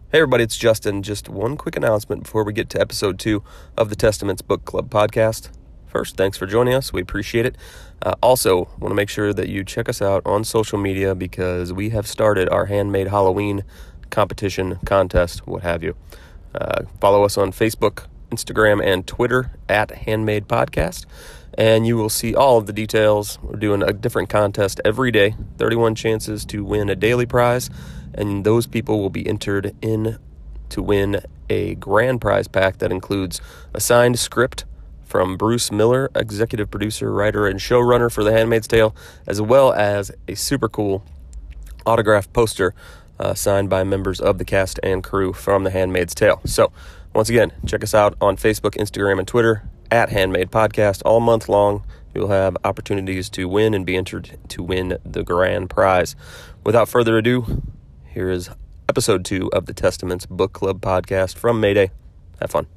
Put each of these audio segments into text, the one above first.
Hey everybody, it's Justin. Just one quick announcement before we get to episode 2 of the Testaments Book Club podcast. First, thanks for joining us. We appreciate it. Also, want to make sure that you check us out on social media because we have started our handmade Halloween competition, contest, what have you. Follow us on Facebook, Instagram, and Twitter at Handmade Podcast, and you will see all of the details. We're doing a different contest every day, 31 chances to win a daily prize, and those people will be entered in to win a grand prize pack that includes a signed script from Bruce Miller, executive producer, writer, and showrunner for The Handmaid's Tale, as well as a super cool autographed poster signed by members of the cast and crew from The Handmaid's Tale. So, once again, check us out on Facebook, Instagram, and Twitter at Handmade Podcast all month long. You'll have opportunities to win and be entered to win the grand prize. Without further ado, here is episode 2 of the Testaments Book Club podcast from Mayday. Have fun.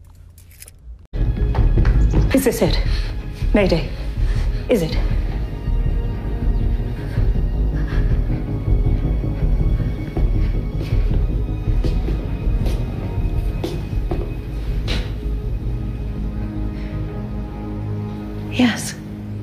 Is this it? Mayday. Is it? Yes.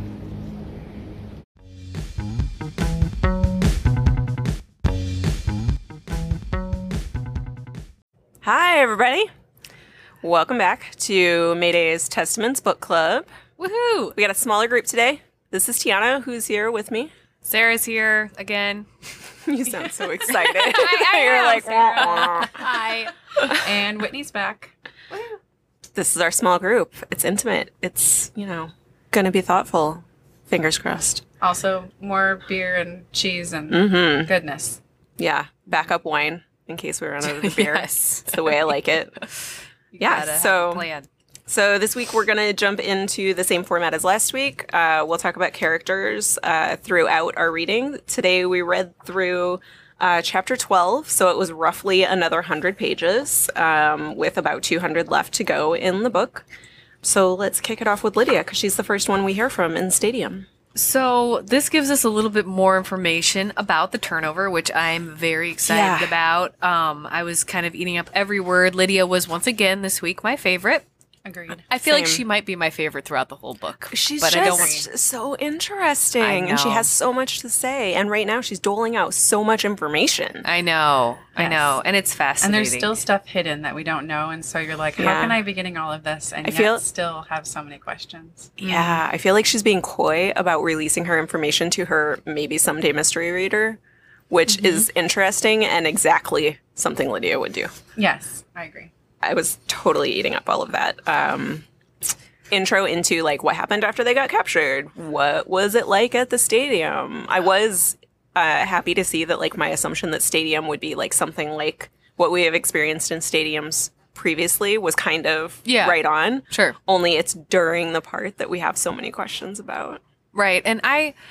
Hi, everybody. Welcome back to Mayday's Testaments Book Club. Woohoo! We got a smaller group today. This is Tiana, who's here with me. Sarah's here again. You sound so excited. I You're am, like, Sarah. "Wah, wah." Hi. And Whitney's back. This is our small group. It's intimate. It's, going to be thoughtful. Fingers crossed. Also, more beer and cheese and goodness. Yeah, backup wine in case we run out of the beer. Yes. It's the way I like it. Yeah, Gotta have so a plan. So this week we're going to jump into the same format as last week. We'll talk about characters throughout our reading. Today we read through chapter 12, so it was roughly another 100 pages with about 200 left to go in the book. So let's kick it off with Lydia because she's the first one we hear from in Stadium. So this gives us a little bit more information about the turnover, which I'm very excited about. I was kind of eating up every word. Lydia was once again this week my favorite. Agreed. I feel like Same. she might be my favorite throughout the whole book. She's but just I don't want so interesting, I and she know. has so much to say. And right now she's doling out so much information. I know, Yes. and it's And fascinating. there's still stuff hidden that we don't know. And so you're like, how Yeah. can I be getting all of this and I yet feel- still have so many questions? Yeah, I feel like she's being coy about releasing her information to her maybe someday mystery reader, which is interesting and exactly something Lydia would do. Yes, I agree. I was totally eating up all of that. Intro into like what happened after they got captured. What was it like at the stadium? I was happy to see that like my assumption that stadium would be like something like what we have experienced in stadiums previously was kind of right on. Sure. Only it's during the part that we have so many questions about. Right. And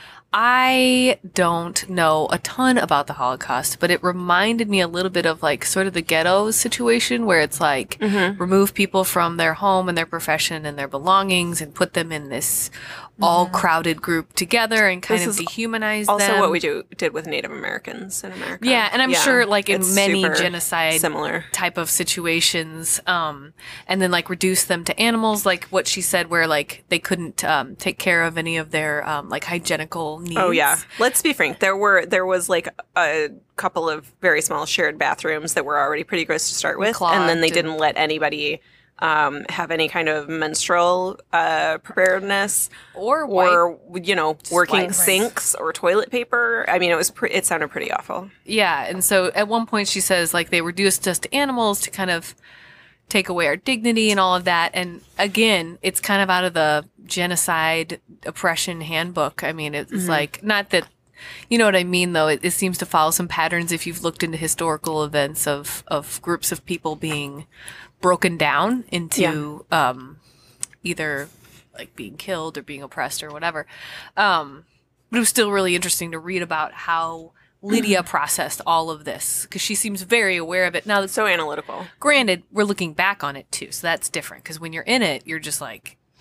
I don't know a ton about the Holocaust, but it reminded me a little bit of like sort of the ghetto situation where it's like remove people from their home and their profession and their belongings and put them in this all crowded group together and kind This of is dehumanize Also them. what we did with Native Americans in America. Yeah, and I'm sure like in it's many super genocide similar. type of situations, and then like reduce them to animals, like what she said, where like they couldn't take care of any of their like hygienical needs. Oh yeah. Let's be frank. There was like a couple of very small shared bathrooms that were already pretty gross to start with, and then they Clogged and- didn't let anybody have any kind of menstrual preparedness or working wipes. sinks or toilet paper. I mean, it sounded pretty awful. Yeah, and so at one point she says like they reduced us to animals to kind of take away our dignity and all of that. And again, it's kind of out of the genocide oppression handbook. I mean, it's like not that you know what I mean, though. It seems to follow some patterns if you've looked into historical events of groups of people being broken down into either like being killed or being oppressed or whatever. But it was still really interesting to read about how Lydia processed all of this because she seems very aware of it. Now, So analytical. granted, we're looking back on it too, so that's different because when you're in it, you're just like,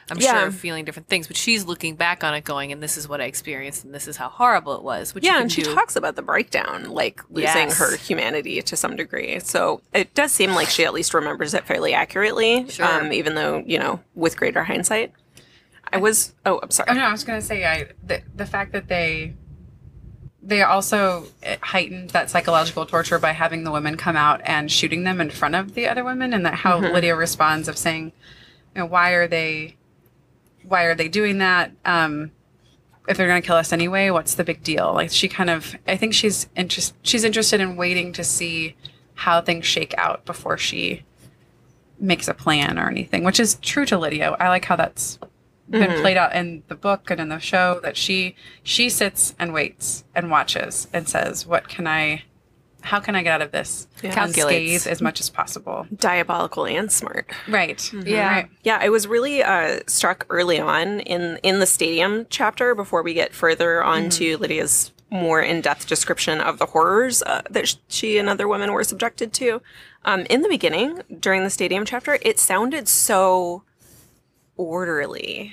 I'm Yeah. sure feeling different things, but she's looking back on it going, and this is what I experienced, and this is how horrible it was. Which you Yeah, can and she do. talks about the breakdown, like losing Yes. her humanity to some degree. So it does seem like she at least remembers it fairly accurately, Sure. even though, with greater hindsight. I'm sorry. Oh no, I was gonna say the fact that they also heightened that psychological torture by having the women come out and shooting them in front of the other women, and that how Lydia responds of saying, why are they doing that? If they're gonna kill us anyway, what's the big deal? Like she kind of, I think she's interested in waiting to see how things shake out before she makes a plan or anything, which is true to Lydia. I like how that's been played out in the book and in the show, that she sits and waits and watches and says, how can I get out of this? Calculates. Unscathed as much as possible. Diabolical and smart. Right. Yeah. Right. Yeah, I was really struck early on in the stadium chapter before we get further on to Lydia's more in-depth description of the horrors that she and other women were subjected to. In the beginning, during the stadium chapter, it sounded so orderly,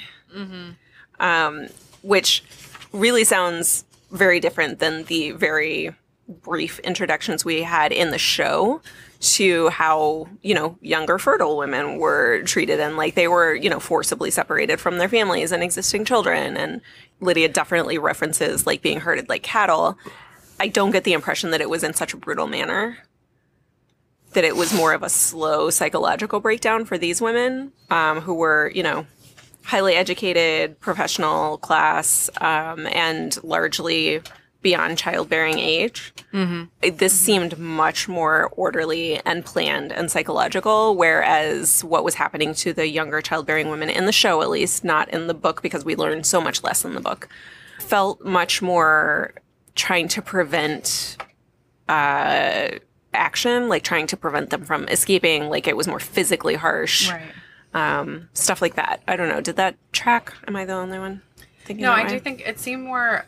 which really sounds very different than the very brief introductions we had in the show to how, younger fertile women were treated, and like they were, forcibly separated from their families and existing children. And Lydia definitely references like being herded like cattle. I don't get the impression that it was in such a brutal manner, that it was more of a slow psychological breakdown for these women who were, highly educated, professional class, and largely beyond childbearing age. This seemed much more orderly and planned and psychological, whereas what was happening to the younger childbearing women in the show, at least, not in the book, because we learned so much less in the book, felt much more trying to prevent action, like trying to prevent them from escaping, like it was more physically harsh. Right. Stuff like that. I don't know. Did that track? Am I the only one thinking No, that I way? do think it seemed more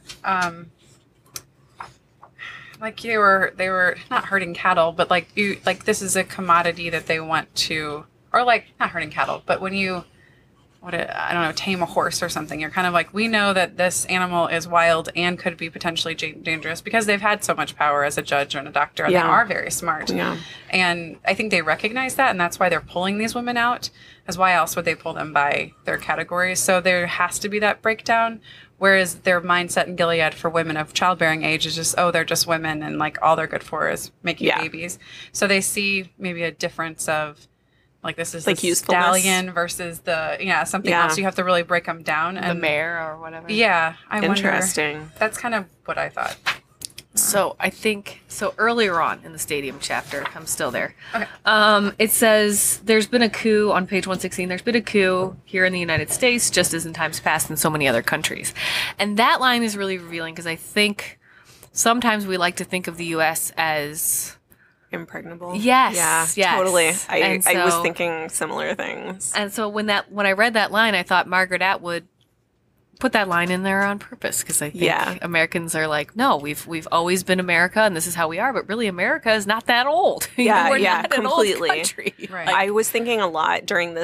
like they were not herding cattle, but like this is a commodity that they want to, or like not herding cattle, but when you I don't know, tame a horse or something, you're kind of like, we know that this animal is wild and could be potentially dangerous because they've had so much power as a judge and a doctor, and they are very smart. Yeah. And I think they recognize that, and that's why they're pulling these women out. As why else would they pull them by their categories? So there has to be that breakdown. Whereas their mindset in Gilead for women of childbearing age is just, they're just women, and like all they're good for is making babies. So they see maybe a difference of like, this is like the usefulness. stallion versus something else. You have to really break them down. The And mare or whatever. yeah, I wonder. Interesting. That's kind of what I thought. So I think earlier on in the stadium chapter, I'm still there. Okay. It says there's been a coup on page 116. There's been a coup here in the United States, just as in times past in so many other countries. And that line is really revealing because I think sometimes we like to think of the U.S. as Impregnable. Yes, Yeah, yes. totally. And I was so- thinking similar things. And so when I read that line, I thought Margaret Atwood put that line in there on purpose because I think Americans are like, no, we've always been America and this is how we are, but really America is not that old. Yeah, We're yeah, not completely. An old country. Right. I was thinking a lot during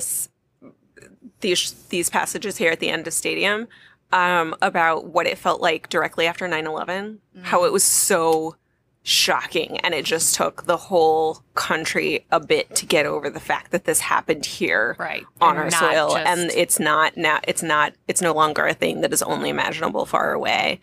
these passages here at the end of Stadium about what it felt like directly after 9/11, how it was so shocking, and it just took the whole country a bit to get over the fact that this happened here Right. on And our not soil, just- and it's no longer a thing that is only imaginable far away.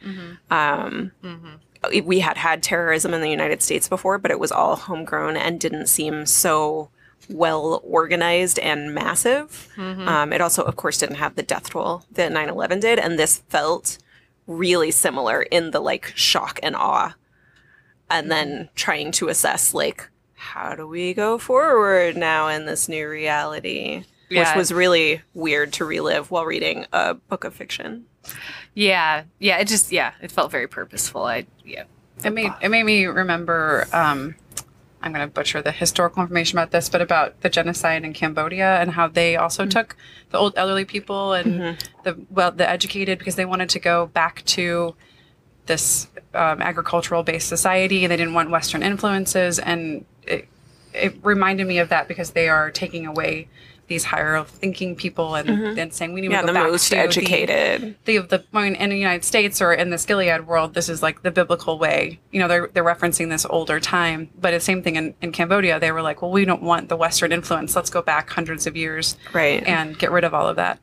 We had terrorism in the United States before, but it was all homegrown and didn't seem so well organized and massive. It also, of course, didn't have the death toll that 9/11 did, and this felt really similar in the like shock and awe, and then trying to assess like, how do we go forward now in this new reality, which Yeah. was really weird to relive while reading a book of fiction. Yeah. It felt very purposeful. It made me remember. I'm going to butcher the historical information about this, but about the genocide in Cambodia and how they also took the old elderly people and the educated, because they wanted to go back to this agricultural based society, and they didn't want Western influences. And it reminded me of that because they are taking away these higher thinking people and saying we need to go the back most to educated. I mean, in the United States or in this Gilead world, this is like the biblical way. You know, they're referencing this older time, but it's the same thing in Cambodia. They were like, well, we don't want the Western influence. Let's go back hundreds of years, Right. and get rid of all of that.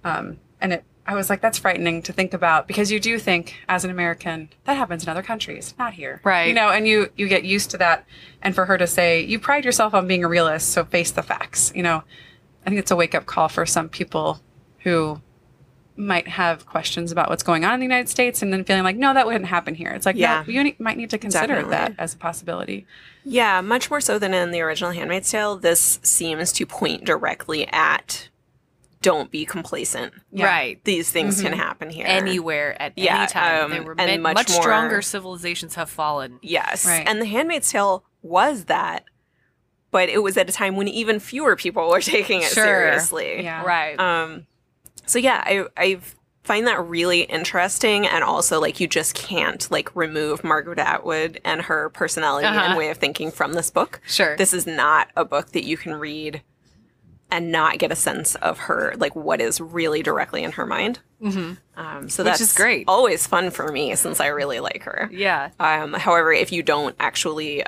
I was like, that's frightening to think about, because you do think as an American that happens in other countries, not here. Right. You know, and you get used to that. And for her to say, you pride yourself on being a realist, so face the facts. You know, I think it's a wake up call for some people who might have questions about what's going on in the United States and then feeling like, no, that wouldn't happen here. It's like, Yeah. no, you might need to consider Definitely. that as a possibility. Yeah, much more so than in the original Handmaid's Tale. This seems to point directly at don't be complacent. Yeah. Right. These things can happen here. Anywhere at Yeah, any time. They were and much much more- stronger civilizations have fallen. Yes. Right. And the Handmaid's Tale was that, but it was at a time when even fewer people were taking it Sure. seriously. Yeah. Right. So yeah, I find that really interesting, and also like you just can't like remove Margaret Atwood and her personality and way of thinking from this book. Sure. This is not a book that you can read and not get a sense of her, like what is really directly in her mind. Mm-hmm. So that's is great. Always fun for me since I really like her. Yeah. However, if you don't actually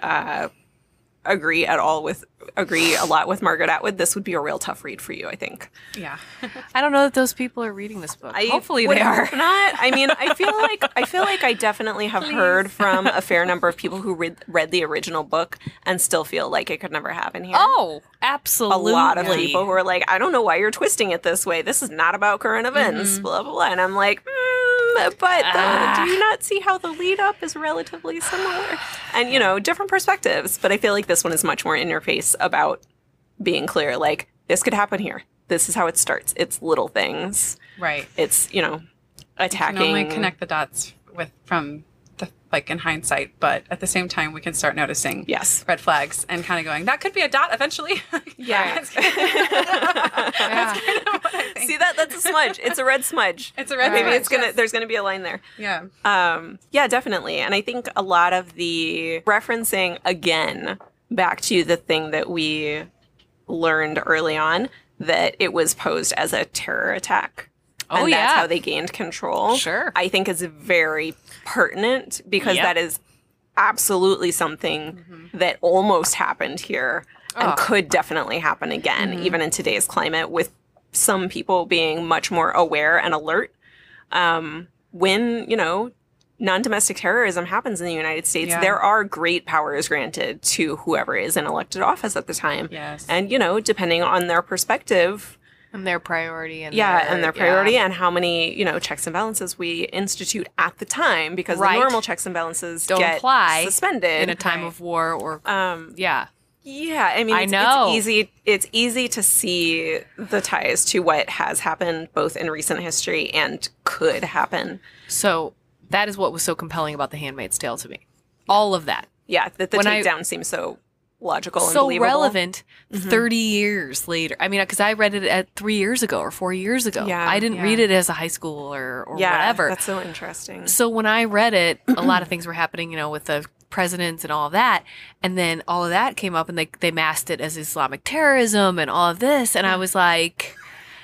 agree a lot with Margaret Atwood, this would be a real tough read for you, I think. Yeah. I don't know that those people are reading this book. Hopefully would they are. hope not. I mean, I feel like I definitely have heard from a fair number of people who read the original book and still feel like it could never happen here. Oh, A absolutely. lot of people who are like, I don't know why you're twisting it this way. This is not about current events, blah, blah, blah. And I'm like, but do you not see how the lead up is relatively similar? And, you know, different perspectives. But I feel like this one is much more in your face about being clear. Like, this could happen here. This is how it starts. It's little things. Right. It's, you know, attacking. Can only connect the dots from the, like, in hindsight, but at the same time we can start noticing Yes. red flags and kind of going, that could be a dot eventually. Yeah. Yeah. See that's a smudge. It's a red smudge. It's a red Maybe smudge, it's gonna there's gonna be a line there. Yeah. Yeah, definitely. And I think a lot of the referencing again back to the thing that we learned early on, that it was posed as a terror attack. Oh, and that's yeah. how they gained control. Sure. I think is very pertinent because Yep. that is absolutely something that almost happened here and could definitely happen again, even in today's climate, with some people being much more aware and alert. When, you know, non-domestic terrorism happens in the United States, Yeah. there are great powers granted to whoever is in elected office at the time. Yes. And, you know, depending on their perspective, And their priority. And their priority and how many, you know, checks and balances we institute at the time, because Right. the normal checks and balances Don't get apply suspended in a time of war or yeah. Yeah, I mean, I it's, know. It's easy to see the ties to what has happened both in recent history and could happen. So that is what was so compelling about The Handmaid's Tale to me. All of that. Yeah, that the When I- takedown seems so logical and So believable. relevant 30 years later. I mean, because I read it at 3 years ago or 4 years ago. Yeah, I didn't yeah. read it as a high school or Yeah, whatever. that's so interesting. So when I read it, a lot of things were happening, you know, with the presidents and all of that. And then all of that came up and they masked it as Islamic terrorism and all of this. And I was like,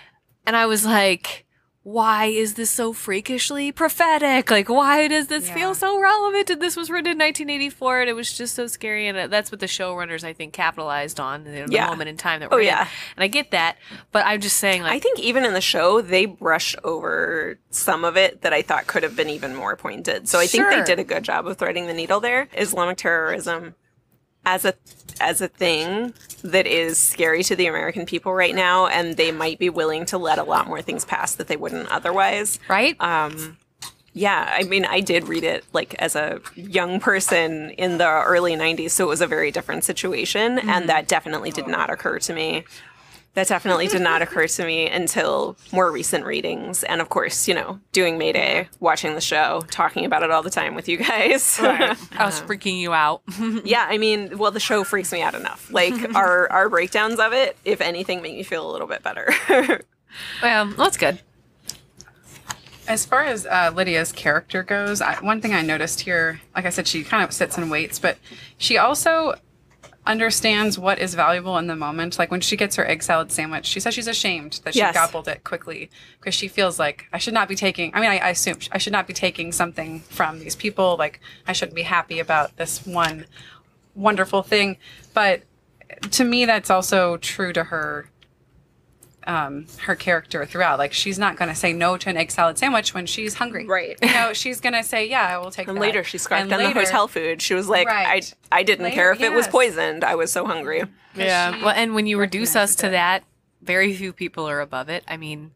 why is this so freakishly prophetic? Like, why does this Yeah. feel so relevant? And this was written in 1984 and it was just so scary. And that's what the showrunners, I think, capitalized on in the Yeah. moment in time that Oh, we're in. yeah. And I get that. But I'm just saying, I like, think even in the show, they brushed over some of it that I thought could have been even more pointed. So I think they Sure. did a good job of threading the needle there. Islamic terrorism as a thing that is scary to the American people right now, and they might be willing to let a lot more things pass that they wouldn't otherwise. right? Yeah, I mean, I did read it like as a young person in the early 90s, so it was a very different situation, and that definitely did not occur to me. That definitely did not occur to me until more recent readings. And of course, you know, doing Mayday, watching the show, talking about it all the time with you guys. I was freaking you out. Yeah, I mean, well, the show freaks me out enough. Like, our breakdowns of it, if anything, make me feel a little bit better. Well, that's good. As far as Lydia's character goes, one thing I noticed here, like I said, she kind of sits and waits, but she also understands what is valuable in the moment. Like when she gets her egg salad sandwich, she says she's ashamed that she Yes. gobbled it quickly because she feels like I should not be taking. I mean, I assume I should not be taking something from these people. Like I shouldn't be happy about this one wonderful thing. But to me, that's also true to her. Her character throughout. Like she's not going to say no to an egg salad sandwich when she's hungry. Right. You know, she's going to say, yeah, I will take And that. later she scarfed And down the later- hotel food. She was like, Right. I didn't Later, care if it was yes. poisoned. I was so hungry. Yeah. she Well, and when you reduce us recognizes to it. that, very few people are above it. I mean,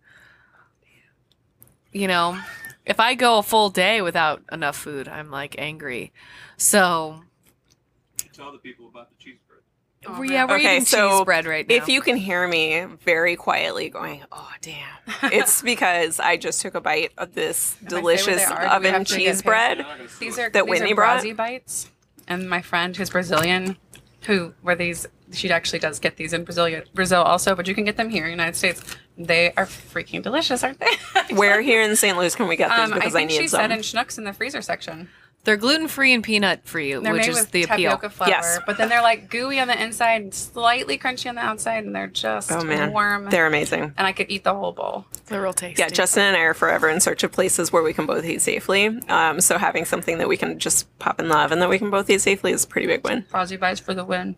you know, if I go a full day without enough food, I'm like angry. So, Tell the people about the cheese bread. Oh, yeah, we're Okay, eating so cheese bread right now. If you can hear me very quietly going, oh, damn, it's because I just took a bite of this If I say what delicious they are, do we oven have to get cheese paid? bread. These are that these Whitney are brought? Brazzi bites, and my friend who's Brazilian, she actually does get these in Brazil also, but you can get them here in the United States. They are freaking delicious, aren't they? Where here in St. Louis can we get these? I Because I, think she need said some. in Schnucks in the freezer section. They're gluten free and peanut free, They're which made is with the appeal. tapioca flour, Yes. but then they're like gooey on the inside and slightly crunchy on the outside, and they're just Oh, man. warm. They're amazing. And I could eat the whole bowl. They're real tasty. Yeah, Justin and I are forever in search of places where we can both eat safely. So having something that we can just pop in the oven that we can both eat safely is a pretty big win. Brazzi bites for the win.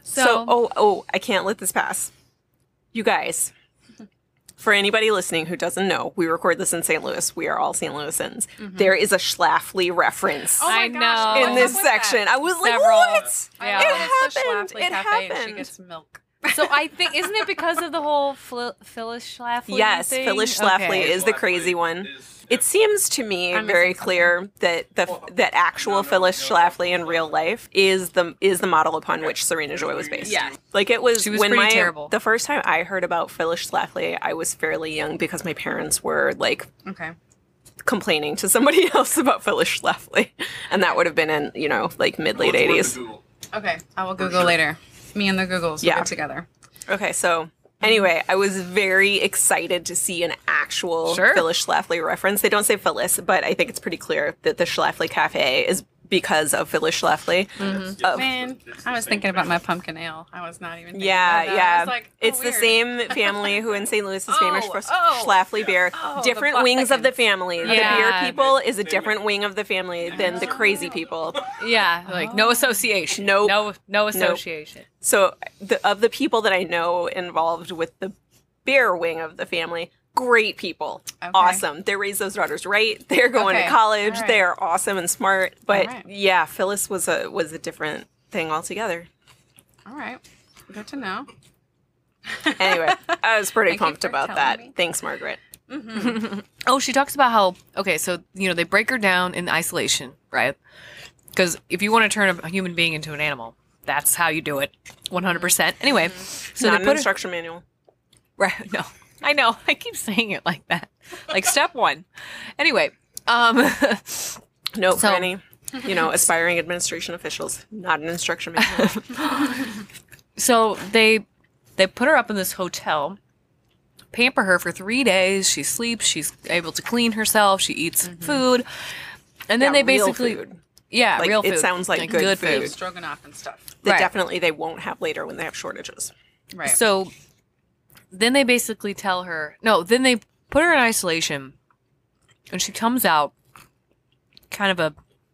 So, I can't let this pass. You guys, for anybody listening who doesn't know, we record this in St. Louis. We are all St. Louisans. There is a Schlafly reference Oh my I gosh, know. in what's this up with that? section. I was like, Several. what? Yeah. I It love it's the happened. Schlafly It Cafe, and she happened. gets milk. So I think, isn't it because of the whole Phyllis Schlafly Yes, thing? Phyllis Schlafly Okay. is the crazy one. It seems to me I'm very missing clear that that actual Phyllis Schlafly in real life is the model upon which Serena Joy was based. Yeah. Like it was, She was when pretty terrible. the first time I heard about Phyllis Schlafly, I was fairly young because my parents were like Okay. complaining to somebody else about Phyllis Schlafly, and that would have been in like mid late 80s. Okay. I will Google later. Me and the Googles will Yeah. get together. Okay, so anyway, I was very excited to see an actual Sure. Phyllis Schlafly reference. They don't say Phyllis, but I think it's pretty clear that the Schlafly Cafe is because of Phyllis Schlafly. Of- Man, I was thinking about my pumpkin ale. I was not even thinking yeah, about that. I yeah. was like, oh, It's the weird. same family who in St. Louis is famous for oh. Schlafly beer. Oh, Different the wings of the Buckleykins. family. The Yeah. beer people is a different wing of the family than the crazy people. Yeah, like no association. Nope. No association. So of the people that I know involved with the beer wing of the family, great people. Okay. Awesome. They raised those daughters right. They're going Okay. to college. All right. They're awesome and smart. But All right. yeah, Phyllis was a different thing altogether. All right. Good to know. Anyway, I was pretty Thank you pumped for about telling that. me. Thanks, Margaret. Oh, she talks about how, okay, so, they break her down in isolation, right? Because if you want to turn a human being into an animal, that's how you do it. 100%. Anyway, so Not they an put her, instruction manual. right, no, I know. I keep saying it like that. Like step one. Anyway, Nope, So- for any, aspiring administration officials. Not an instruction manual. so they put her up in this hotel, pamper her for 3 days. She sleeps. She's able to clean herself. She eats food. And then Yeah, they real basically, food. yeah, Like, real it food. sounds like good Beef food. stroganoff and stuff. That Right. definitely they won't have later when they have shortages. Right. So then they basically tell her, no, then they put her in isolation and she comes out kind of a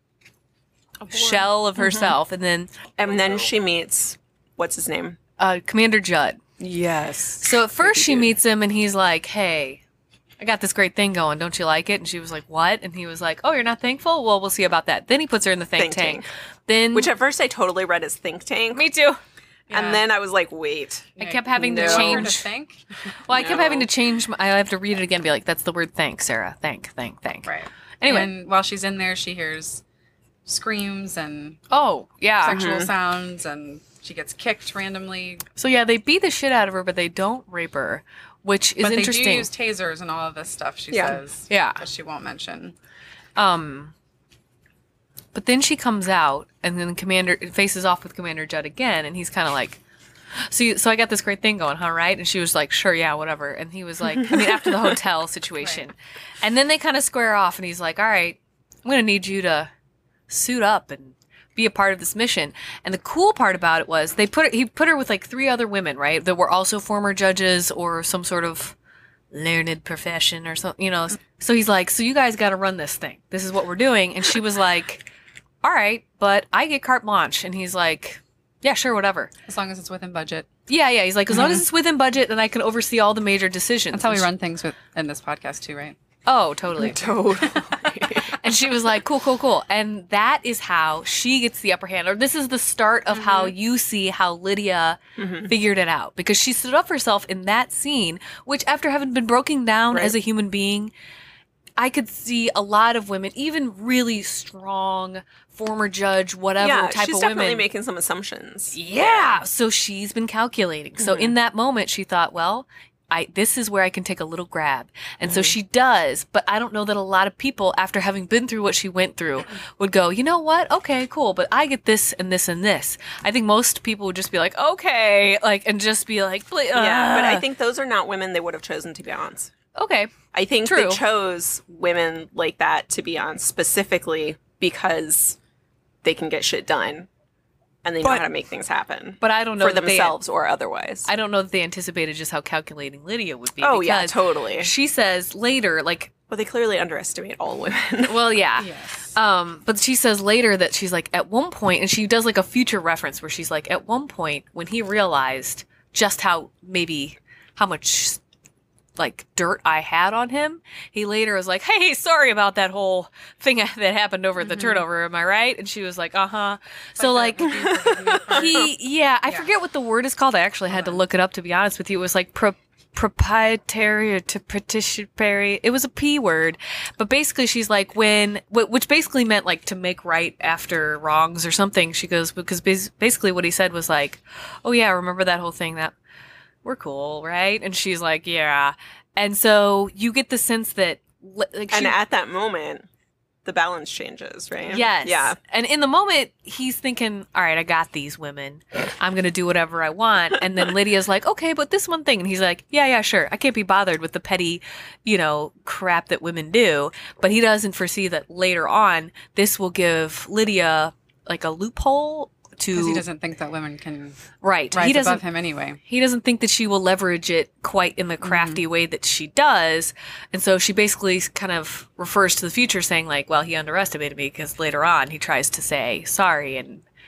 shell of herself. And then And then she meets, what's his name? Commander Judd. Yes. So at first she meets him and he's like, hey, I got this great thing going. Don't you like it? And she was like, what? And he was like, oh, you're not thankful? Well, we'll see about that. Then he puts her in the think, Think tank. tank. Then, Which at first I totally read as think tank. me too. And then I was like, wait. I kept having No. to Her to change. think. Well, I kept having to No. change. I have to read it again and be like, that's the word thank, Sarah. Thank. Right. Anyway. And while she's in there, she hears screams and Oh, yeah. sexual sounds, and she gets kicked randomly. So yeah, they beat the shit out of her, but they don't rape her, which is But they interesting. do use tasers and all of this stuff, she Yeah. says. Yeah. But she won't mention. But then she comes out, and then Commander faces off with Commander Judd again, and he's kind of like, so I got this great thing going, huh? Right? And she was like, sure, yeah, whatever. And he was like, I mean, after the hotel situation, and then they kind of square off, and he's like, all right, I'm gonna need you to suit up and be a part of this mission. And the cool part about it was he put her with like 3 other women, right? That were also former judges or some sort of learned profession or something, So he's like, so you guys got to run this thing. This is what we're doing. And she was like, all right, but I get carte blanche. And he's like, yeah, sure, whatever. As long as it's within budget. Yeah. He's like, as long as it's within budget, then I can oversee all the major decisions. That's how we run things in this podcast too, right? Oh, totally. Totally. And she was like, cool. And that is how she gets the upper hand. Or this is the start of how you see how Lydia figured it out. Because she stood up for herself in that scene, which after having been broken down as a human being, I could see a lot of women, even really strong, former judge, whatever type of women. She's definitely making some assumptions. Yeah. So she's been calculating. So in that moment, she thought, well, this is where I can take a little grab. And so she does, but I don't know that a lot of people, after having been through what she went through, would go, you know what? Okay, cool, but I get this and this and this. I think most people would just be like, okay, and just be like, yeah, but I think those are not women they would have chosen to be on. Okay. I think True. they chose women like that to be on specifically because they can get shit done. And they know how to make things happen. But I don't know for themselves or otherwise. I don't know that they anticipated just how calculating Lydia would be. Oh, yeah, totally. She says later, well, they clearly underestimate all women. Well, yeah. Yes. But she says later that she's like, at one point, and she does like a future reference where she's like, at one point, when he realized just how much like dirt I had on him, he later was like, hey, sorry about that whole thing that happened over at the turnover, am I right? And she was like, uh-huh. So like I forget what the word is called. I actually had to look it up, to be honest with you. It was like proprietary or to participatory. It was a P word, but basically she's like, which basically meant like to make right after wrongs or something. She goes, because basically what he said was like, oh yeah, remember that whole thing that we're cool, right? And she's like, yeah. And so you get the sense that and at that moment, the balance changes, right? Yes. Yeah. And in the moment, he's thinking, all right, I got these women. I'm going to do whatever I want. And then Lydia's like, okay, but this one thing. And he's like, yeah, sure. I can't be bothered with the petty, crap that women do. But he doesn't foresee that later on, this will give Lydia like a loophole because he doesn't think that women can rise above him anyway. He doesn't think that she will leverage it quite in the crafty way that she does. And so she basically kind of refers to the future saying like, well, he underestimated me, because later on he tries to say sorry.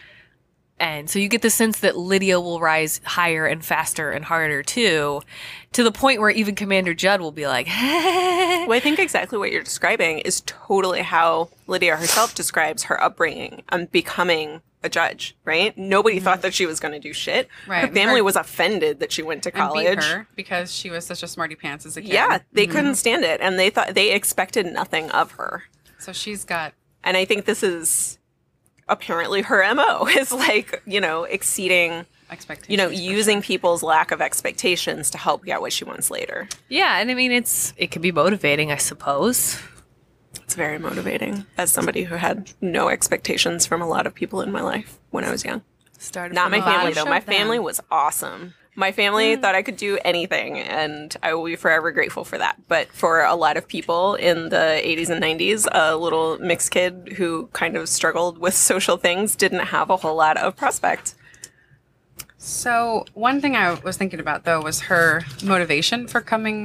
And so you get the sense that Lydia will rise higher and faster and harder too, to the point where even Commander Judd will be like, well, I think exactly what you're describing is totally how Lydia herself describes her upbringing and becoming a judge, right? Nobody thought that she was going to do shit. Right. Her family was offended that she went to college. And beat her because she was such a smarty pants as a kid. Yeah, they couldn't stand it, and they expected nothing of her. So she's got... And I think this is apparently her MO, is like, exceeding expectations. Using people's lack of expectations to help get what she wants later. yeah. And I mean, it can be motivating, I suppose. It's very motivating as somebody who had no expectations from a lot of people in my life when I was young. Not my family, though. My family was awesome. My family thought I could do anything, and I will be forever grateful for that. But for a lot of people in the 80s and 90s, a little mixed kid who kind of struggled with social things didn't have a whole lot of prospect. So one thing I was thinking about, though, was her motivation for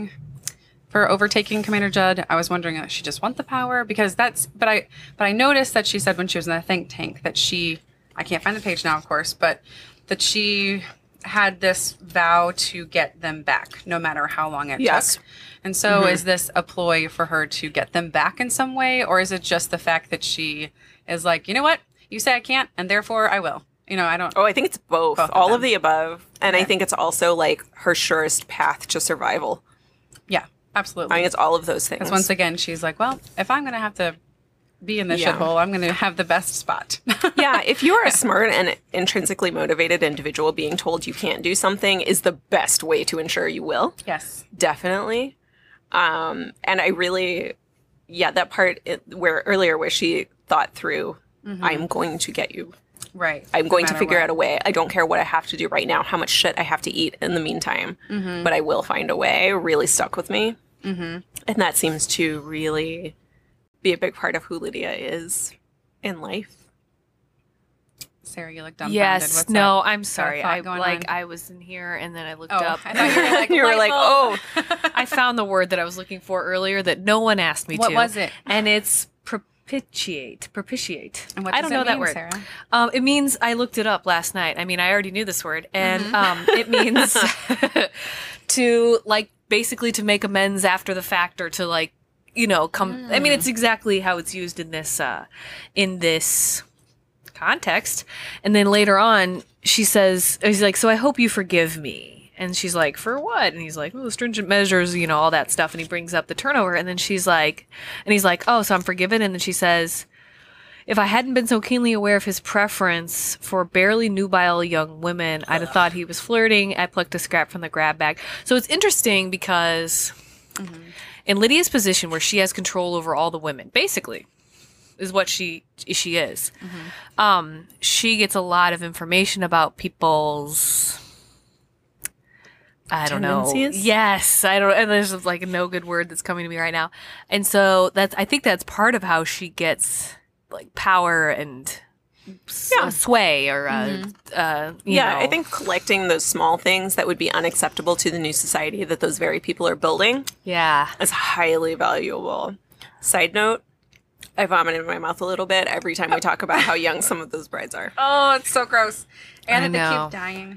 overtaking Commander Judd. I was wondering if she just want the power, because but I noticed that she said when she was in the think tank that I can't find the page now, of course, but that she had this vow to get them back no matter how long it took. And so is this a ploy for her to get them back in some way, or is it just the fact that she is like, you know what? You say I can't, and therefore I will. I don't... Oh, I think it's both all of the above. And Okay. I think it's also like her surest path to survival. Yeah, absolutely. I think it's all of those things. Because once again, she's like, well, if I'm going to have to be in this shithole, I'm going to have the best spot. Yeah, if you're a smart and intrinsically motivated individual, being told you can't do something is the best way to ensure you will. Yes. Definitely. And I really, that part where she thought through, I'm going to get you. Right. I'm going to figure out a way. I don't care what I have to do right now, how much shit I have to eat in the meantime, but I will find a way, really stuck with me. And that seems to really be a big part of who Lydia is in life. Sarah, you look dumbfounded. Yes. What's No, up? I'm sorry. thought I going like on? I was in here and then I looked Oh, up. I thought you were like, You were light like, bulb. oh, I found the word that I was looking for earlier that no one asked me What to. was it? And it's propitiate. Propitiate. And what I does don't know it that mean, word. Sarah? It means I looked it up last night. I mean, I already knew this word, and Mm-hmm. it means to like basically to make amends after the fact, or to like come. I mean, it's exactly how it's used in this context. And then later on, she says, he's like, "So I hope you forgive me." And she's like, "For what?" And he's like, "Oh, stringent measures, all that stuff." And he brings up the turnover. And then he's like, "Oh, so I'm forgiven." And then she says, "If I hadn't been so keenly aware of his preference for barely nubile young women, I'd have thought he was flirting. I plucked a scrap from the grab bag." So it's interesting because in Lydia's position, where she has control over all the women, basically, is what she is. She gets a lot of information about people's, I don't know. Tendencies? Yes, I don't. And there's like no good word that's coming to me right now. And so I think that's part of how she gets like power and sway, or I think collecting those small things that would be unacceptable to the new society that those very people are building yeah. is highly valuable. Side note, I vomit in my mouth a little bit every time we talk about how young some of those brides are. Oh, it's so gross. I And that they know. keep dying.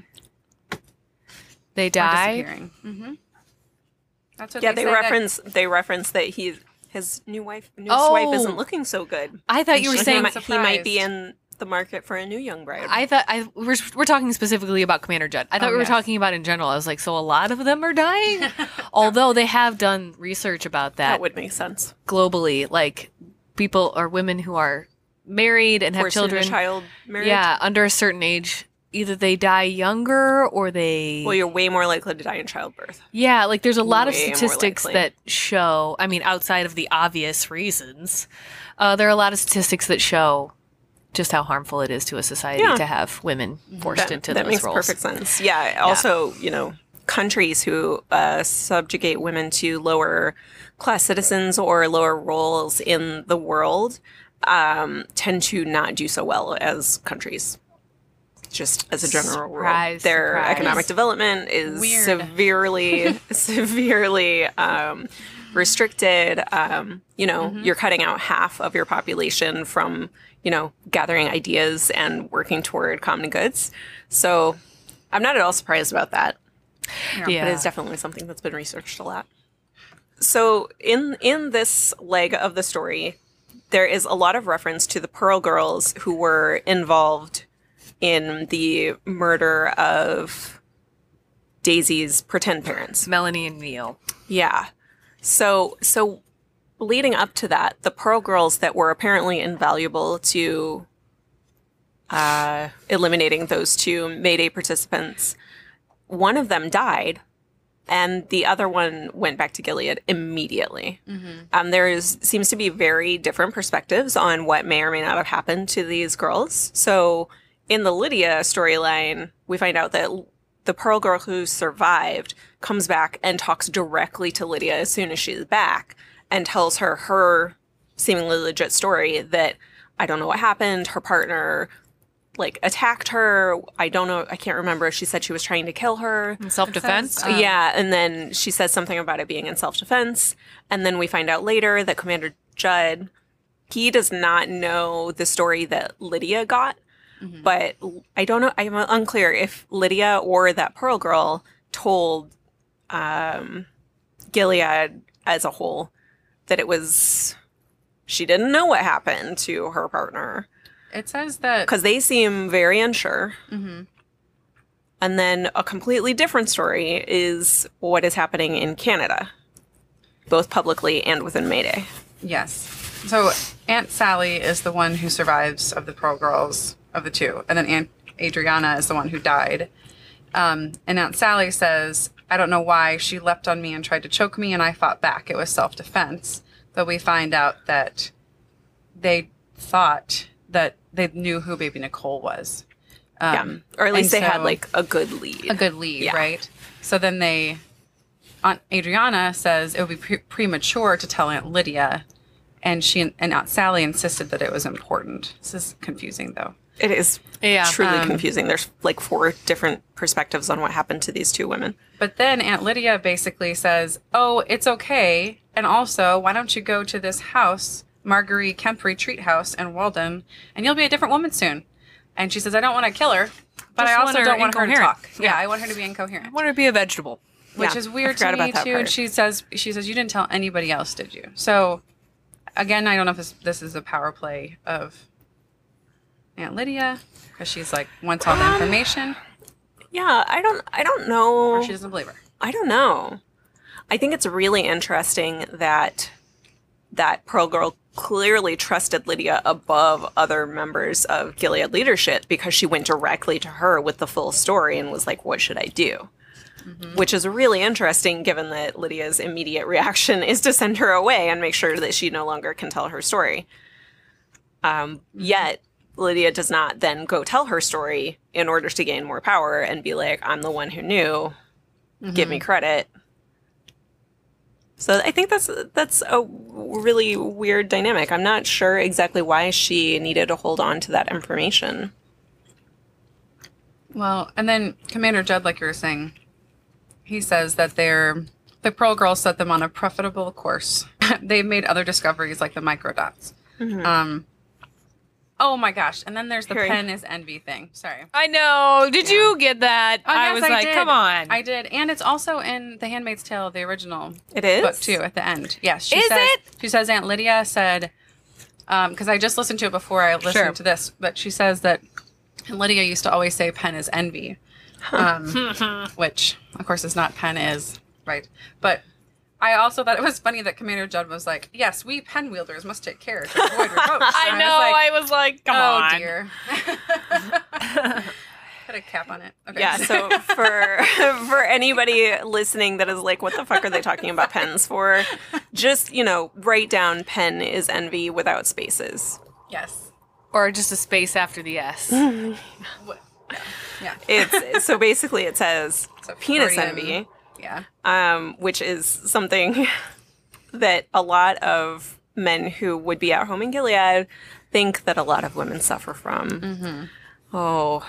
They Or die. disappearing. Mm-hmm. That's what Yeah, they they say that- reference that his newest wife Oh. isn't looking so good. I thought you were She's saying. not He might be surprised. in the market for a new young bride. I thought we're talking specifically about Commander Judd. I thought Oh, we were yes. talking about in general. I was like, so a lot of them are dying, although they have done research about that that would make sense. globally, like people or women who are married and have Forced into children. child marriage. Yeah, under a certain age, either they die younger or they. Well, you're way more likely to die in childbirth. Yeah, like there's a lot of Way more statistics likely. that show, I mean, outside of the obvious reasons, there are a lot of statistics that show just how harmful it is to a society Yeah. to have women forced into that those makes roles. perfect sense. Yeah. Also, countries who subjugate women to lower class citizens or lower roles in the world tend to not do so well as countries. Just as a general Surprise, rule, their surprise. economic development is Weird. severely restricted. You're cutting out half of your population from, gathering ideas and working toward common goods. So I'm not at all surprised about that. Yeah. But it's definitely something that's been researched a lot. So in this leg of the story, there is a lot of reference to the Pearl Girls who were involved in the murder of Daisy's pretend parents. Melanie and Neil. Yeah. So leading up to that, the Pearl Girls that were apparently invaluable to eliminating those two Mayday participants, one of them died, and the other one went back to Gilead immediately. Seems to be very different perspectives on what may or may not have happened to these girls. So in the Lydia storyline, we find out that the Pearl Girl who survived comes back and talks directly to Lydia as soon as she's back and tells her seemingly legit story that I don't know what happened. Her partner attacked her. I don't know. I can't remember. She said she was trying to kill her. In self-defense? says, Yeah, and then she says something about it being in self-defense. And then we find out later that Commander Judd, he does not know the story that Lydia got. But I don't know. I'm unclear if Lydia or that Pearl Girl told Gilead as a whole that it was, she didn't know what happened to her partner. It says that Because they seem very unsure. And then a completely different story is what is happening in Canada, both publicly and within Mayday. yes. So Aunt Sally is the one who survives of the Pearl Girls of the two, and then Aunt Adriana is the one who died. And Aunt Sally says, "I don't know why she leapt on me and tried to choke me, and I fought back. It was self-defense." But we find out that they thought that they knew who Baby Nicole was. Yeah. Or at least and they had so- a good lead. A good lead, Yeah. right? So then Aunt Adriana says it would be premature to tell Aunt Lydia, and Aunt Sally insisted that it was important. This is confusing though. It is Yeah. truly confusing. There's like 4 different perspectives on what happened to these 2 women. But then Aunt Lydia basically says, oh, it's okay. And also, why don't you go to this house, Marguerite Kemp Retreat House in Walden, and you'll be a different woman soon. And she says, I don't want to kill her, but Just I want also her don't want her to incoherent. talk. Yeah, I want her to be incoherent. I want her to be a vegetable. Which Yeah, is I weird to forgot me about that too. And part. she says, you didn't tell anybody else, did you? So, again, I don't know if this is a power play of Aunt Lydia, because she's like, wants all the information, Yeah, I don't know. or she doesn't believe her. I don't know. I think it's really interesting that Pearl Girl clearly trusted Lydia above other members of Gilead leadership because she went directly to her with the full story and was like, what should I do? Which is really interesting given that Lydia's immediate reaction is to send her away and make sure that she no longer can tell her story. Yet Lydia does not then go tell her story in order to gain more power and be like, I'm the one who knew. Give me credit. So I think that's a really weird dynamic. I'm not sure exactly why she needed to hold on to that information. Well, and then Commander Judd, like you were saying, he says that the Pearl Girls set them on a profitable course. They've made other discoveries like the microdots. Oh my gosh. And then there's the Hearing- pen is envy thing. Sorry. I know. Did you get that? I yes, was like, did. come on. I did. And it's also in The Handmaid's Tale, the original It is? book too, at the end. Yes. Is it? She says Aunt Lydia said, because I just listened to it before I listened Sure. to this, but she says that Lydia used to always say pen is envy, which of course is not pen is, right? But I also thought it was funny that Commander Judd was like, yes, we pen wielders must take care to avoid reproach. I And know. I I was like, come was like, on. oh dear. Put a cap on it. Okay. Yeah, so for anybody listening that is like, what the fuck are they talking about pens for? Just, write down pen is envy without spaces. Yes. Or just a space after the S. What- Yeah. It's so basically it says So penis Freudian- envy, Yeah. which is something that a lot of men who would be at home in Gilead think that a lot of women suffer from. Oh,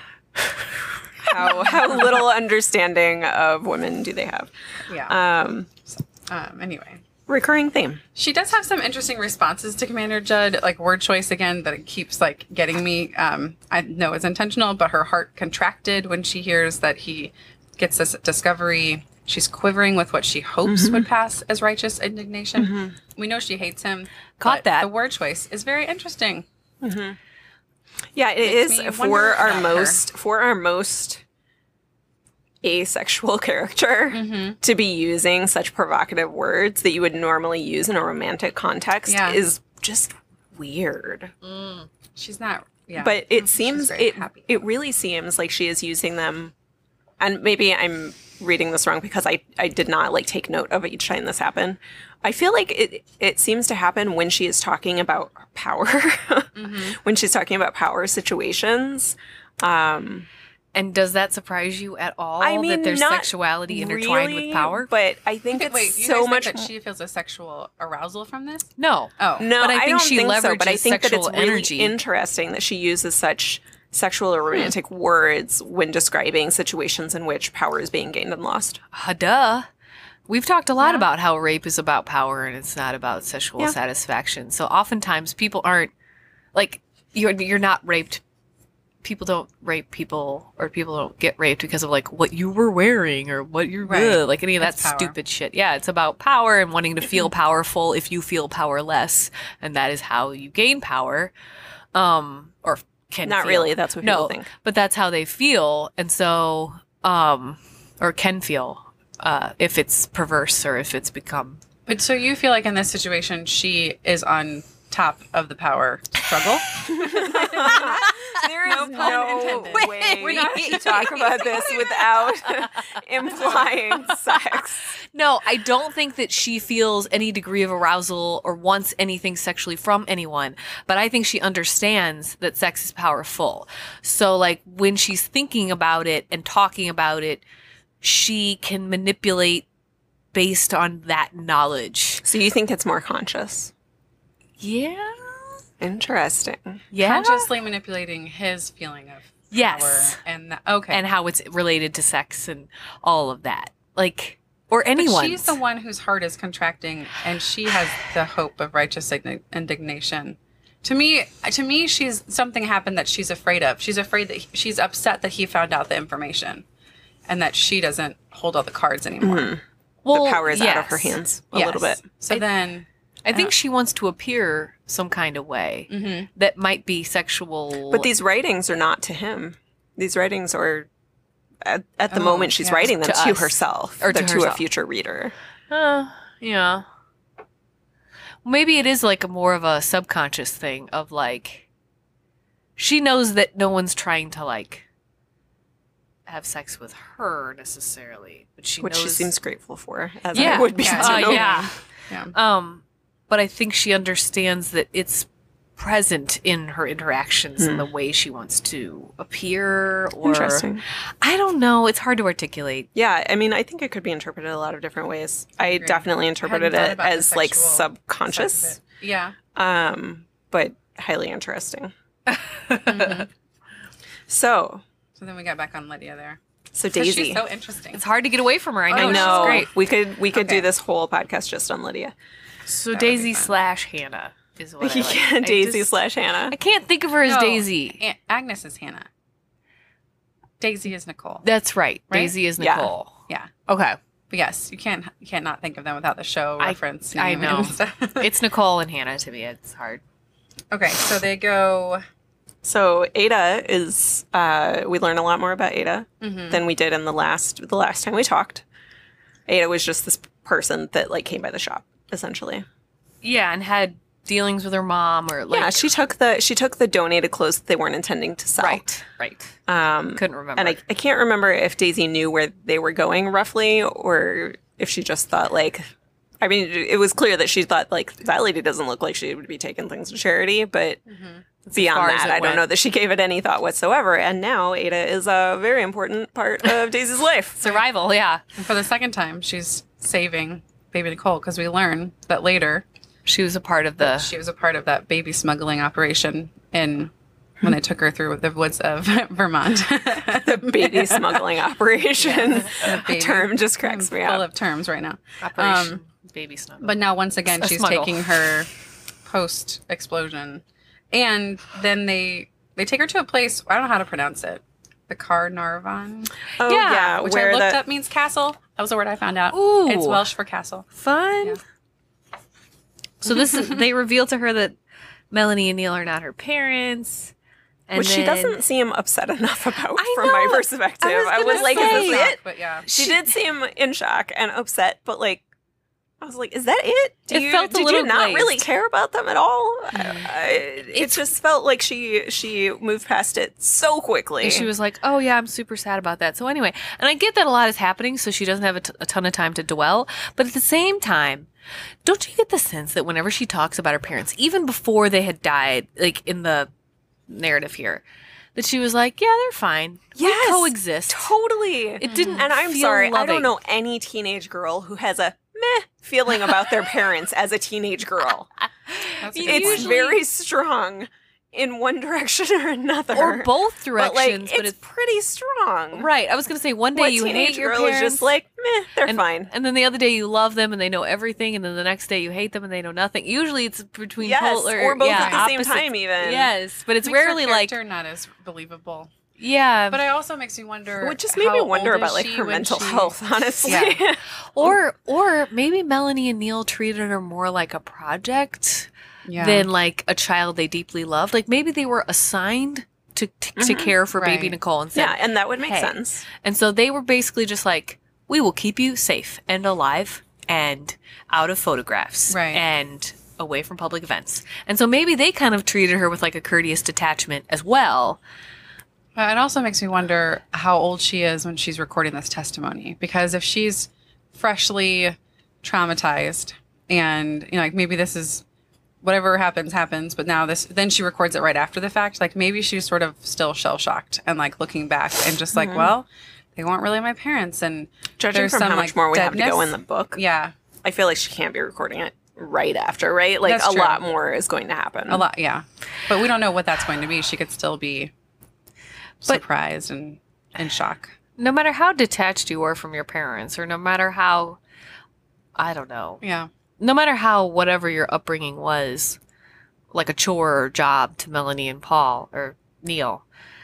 how little understanding of women do they have? Yeah. Anyway. Recurring theme. She does have some interesting responses to Commander Judd, like word choice again, that it keeps like getting me. I know it's intentional, but her heart contracted when she hears that he gets this discovery. She's quivering with what she hopes would pass as righteous indignation. We know she hates him. Caught but that. The word choice is very interesting. Yeah, it Makes is me for wonder our about most asexual character to be using such provocative words that you would normally use in a romantic context Yeah. is just weird. She's not. Yeah. But it She's seems very happy. it really seems like she is using them, and maybe I'm reading this wrong because I did not like take note of each time this happened. I feel like it seems to happen when she is talking about power, when she's talking about power situations. And does that surprise you at all I mean, that there's not sexuality intertwined really, with power? but I think it's Wait, you so guys much. think that she feels a sexual arousal from this? No. Oh. No, But I think don't she think so. But I leverages think that it's sexual really energy. interesting that she uses such sexual or romantic words when describing situations in which power is being gained and lost. Duh. We've talked a lot about how rape is about power and it's not about sexual Yeah. satisfaction. So oftentimes people aren't like you're not raped. People don't rape people, or people don't get raped because of like what you were wearing or what you're Right. like any of that It's power. stupid shit. Yeah, it's about power and wanting to feel powerful if you feel powerless, and that is how you gain power. Or can Not feel. really. That's what people No, think. but that's how they feel, and so or can feel if it's perverse or if it's become. But so you feel like in this situation, she is on top of the power struggle? There is no intended. way to talk about this without implying sex. No, I don't think that she feels any degree of arousal or wants anything sexually from anyone, but I think she understands that sex is powerful. So like when she's thinking about it and talking about it, she can manipulate based on that knowledge. So you think it's more conscious? Yeah. Interesting. Yeah. Consciously manipulating his feeling of Yes. power. And okay. And how it's related to sex and all of that. Like, or But anyone. she's the one whose heart is contracting, and she has the hope of righteous indignation. To me, she's something happened that she's afraid of. She's afraid that she's upset that he found out the information, and that she doesn't hold all the cards anymore. Well, The power is out of her yes. hands a Yes. little bit. So then, I think she wants to appear some kind of way that might be sexual. But these writings are not to him. These writings are at the Oh, moment she's yeah. writing them To to us. herself Or to to a herself. future reader. Yeah. Maybe it is like a more of a subconscious thing of like, she knows that no one's trying to like have sex with her necessarily, but she Which knows. she seems grateful for, as Yeah. I would be. Yeah. to know. Yeah. yeah. But I think she understands that it's present in her interactions and the way she wants to appear. Or Interesting. I don't know. It's hard to articulate. Yeah, I mean, I think it could be interpreted a lot of different ways. I definitely interpreted Hadn't thought it about the as like sexual side subconscious, of it. Yeah. but highly interesting. So So then we got back on Lydia there. So 'Cause Daisy. She's so interesting. It's hard to get away from her. I know. I Oh, know. She's great. We could Okay. do this whole podcast just on Lydia. So That would be Daisy fun. / Hannah is what I like. Yeah, I Daisy just- / Hannah. I can't think of her as No, Daisy. Agnes is Hannah. Daisy is Nicole. That's right. Right? Daisy is Yeah. Nicole. Yeah. Okay. But yes, you can't not think of them without the show reference. I name know. and stuff. It's Nicole and Hannah to me. It's hard. Okay, so they go. So Ada is we learn a lot more about Ada than we did in the last time we talked. Ada was just this person that like came by the shop, essentially. Yeah, and had dealings with her mom or like Yeah, she took the donated clothes that they weren't intending to sell. right. Um, Couldn't remember. and I can't remember if Daisy knew where they were going roughly, or if she just thought like, I mean, it was clear that she thought like that lady doesn't look like she would be taking things to charity, but far beyond as that, it I don't went. know that she gave it any thought whatsoever. And now Ada is a very important part of Daisy's life. Survival, yeah. And for the second time, she's saving baby Nicole because we learn that later She was a part of the she was a part of that baby smuggling operation when they took her through the woods of Vermont. Baby smuggling operation. The baby. Term just cracks me Full up. of terms right now. Operation Baby Snuggle. But now, once again, A she's smuggle. taking her post explosion, and then they take her to a place. I don't know how to pronounce it. The Carnarvon, Oh Yeah, yeah, which where I looked the up means castle. That was the word I found out. Ooh. It's Welsh for castle. fun. Yeah. So this is they reveal to her that Melanie and Neil are not her parents. And Which she then- doesn't seem upset enough about I from my know. perspective. I was gonna like, say. is this it? But yeah, She did seem in shock and upset, but like, I was like, is that it? It felt a did little you not really glazed. care about them at all? It just felt like she moved past it so quickly. And she was like, "Oh yeah, I'm super sad about that." So anyway, and I get that a lot is happening, so she doesn't have a ton of time to dwell. But at the same time, don't you get the sense that whenever she talks about her parents, even before they had died, like in the narrative here, that she was like, "Yeah, they're fine. Yes, We coexist." totally. It didn't. And I'm feel sorry, I loving. don't know any teenage girl who has a meh feeling about their parents as a teenage girl. that's a good It's point. Usually- very strong in one direction or another. or both but directions, like, it's pretty strong. right. I was gonna say one day What you teenage hate your girl parents, is just like, meh, they're and, fine. and then the other day you love them and they know everything, and then the next day you hate them and they know nothing. Usually it's between Yes, polar, or both yeah, at the same opposites. time even. Yes, but it's Makes her rarely like character not as believable. yeah. But it also makes me wonder. Which just made me how wonder old about is like she her when mental she- health, honestly. Yeah. Or maybe Melanie and Neil treated her more like a project Yeah. than like a child they deeply loved. Like maybe they were assigned to care for baby Right. Nicole and said, Yeah, and that would make "Hey." sense. And so they were basically just like, we will keep you safe and alive and out of photographs Right. and away from public events. And so maybe they kind of treated her with like a courteous detachment as well. But it also makes me wonder how old she is when she's recording this testimony. Because if she's freshly traumatized and, you know, like maybe this is whatever happens, but now then she records it right after the fact. Like maybe she's sort of still shell shocked and like looking back and just like, well, they weren't really my parents. And Judging there's from some, how much like, more we have to go deadness. in the book, Yeah. I feel like she can't be recording it right after, right? Like That's a true. lot more is going to happen. A lot, yeah. But we don't know what that's going to be. She could still be surprised and in shock. No matter how detached you were from your parents, or no matter how, I don't know, Yeah. no matter how whatever your upbringing was, like a chore or job to Melanie and Paul or Neil,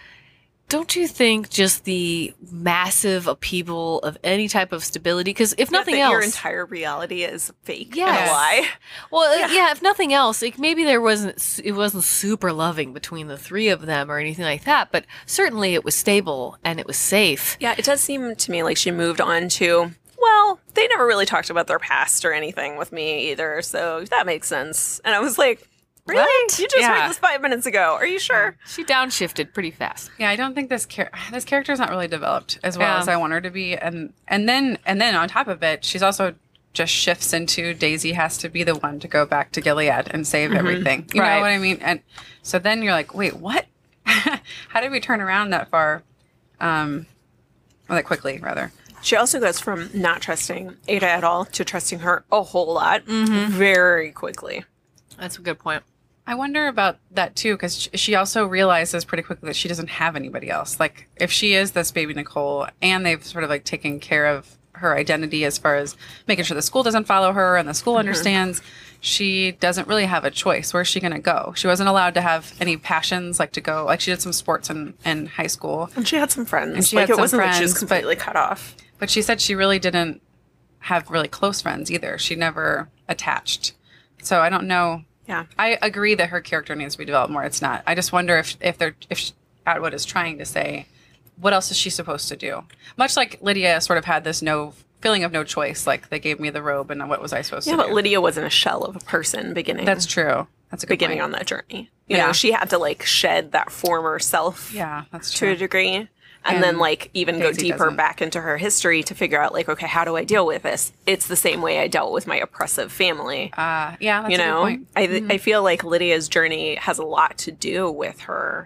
don't you think just the massive upheaval of any type of stability? Because if nothing that else, your entire reality is fake Yes. and a lie. well, yeah, if nothing else, like maybe it wasn't super loving between the three of them or anything like that, but certainly it was stable and it was safe. Yeah, it does seem to me like she moved on to, well, they never really talked about their past or anything with me either, so that makes sense. And I was like, really? What? You just Yeah. read this 5 minutes ago. Are you sure? She downshifted pretty fast. Yeah, I don't think this character is not really developed as well Yeah. as I want her to be, and then on top of it, she's also just shifts into Daisy has to be the one to go back to Gilead and save everything. You Right. know what I mean? And so then you're like, wait, what? How did we turn around that far? Or that quickly, rather. She also goes from not trusting Ada at all to trusting her a whole lot very quickly. That's a good point. I wonder about that too, because she also realizes pretty quickly that she doesn't have anybody else. Like, if she is this baby Nicole, and they've sort of like taken care of her identity as far as making sure the school doesn't follow her and the school understands, she doesn't really have a choice. Where's she going to go? She wasn't allowed to have any passions, like to go, like she did some sports in high school. And she had some friends. And she like had it some wasn't like she was friends, but- completely cut off. But she said she really didn't have really close friends either. She never attached. So I don't know. Yeah. I agree that her character needs to be developed more. It's not. I just wonder if Atwood is trying to say, what else is she supposed to do? Much like Lydia sort of had this feeling of no choice. Like, they gave me the robe, and what was I supposed Yeah, to but do? Lydia wasn't a shell of a person beginning. That's true. That's a good beginning point. on that journey. You Yeah. know, she had to like shed that former self Yeah, that's to true. a degree. And And then like even go Daisy deeper doesn't. back into her history to figure out like, okay, how do I deal with this? It's the same way I dealt with my oppressive family. Yeah, that's You a good know, point. I feel like Lydia's journey has a lot to do with her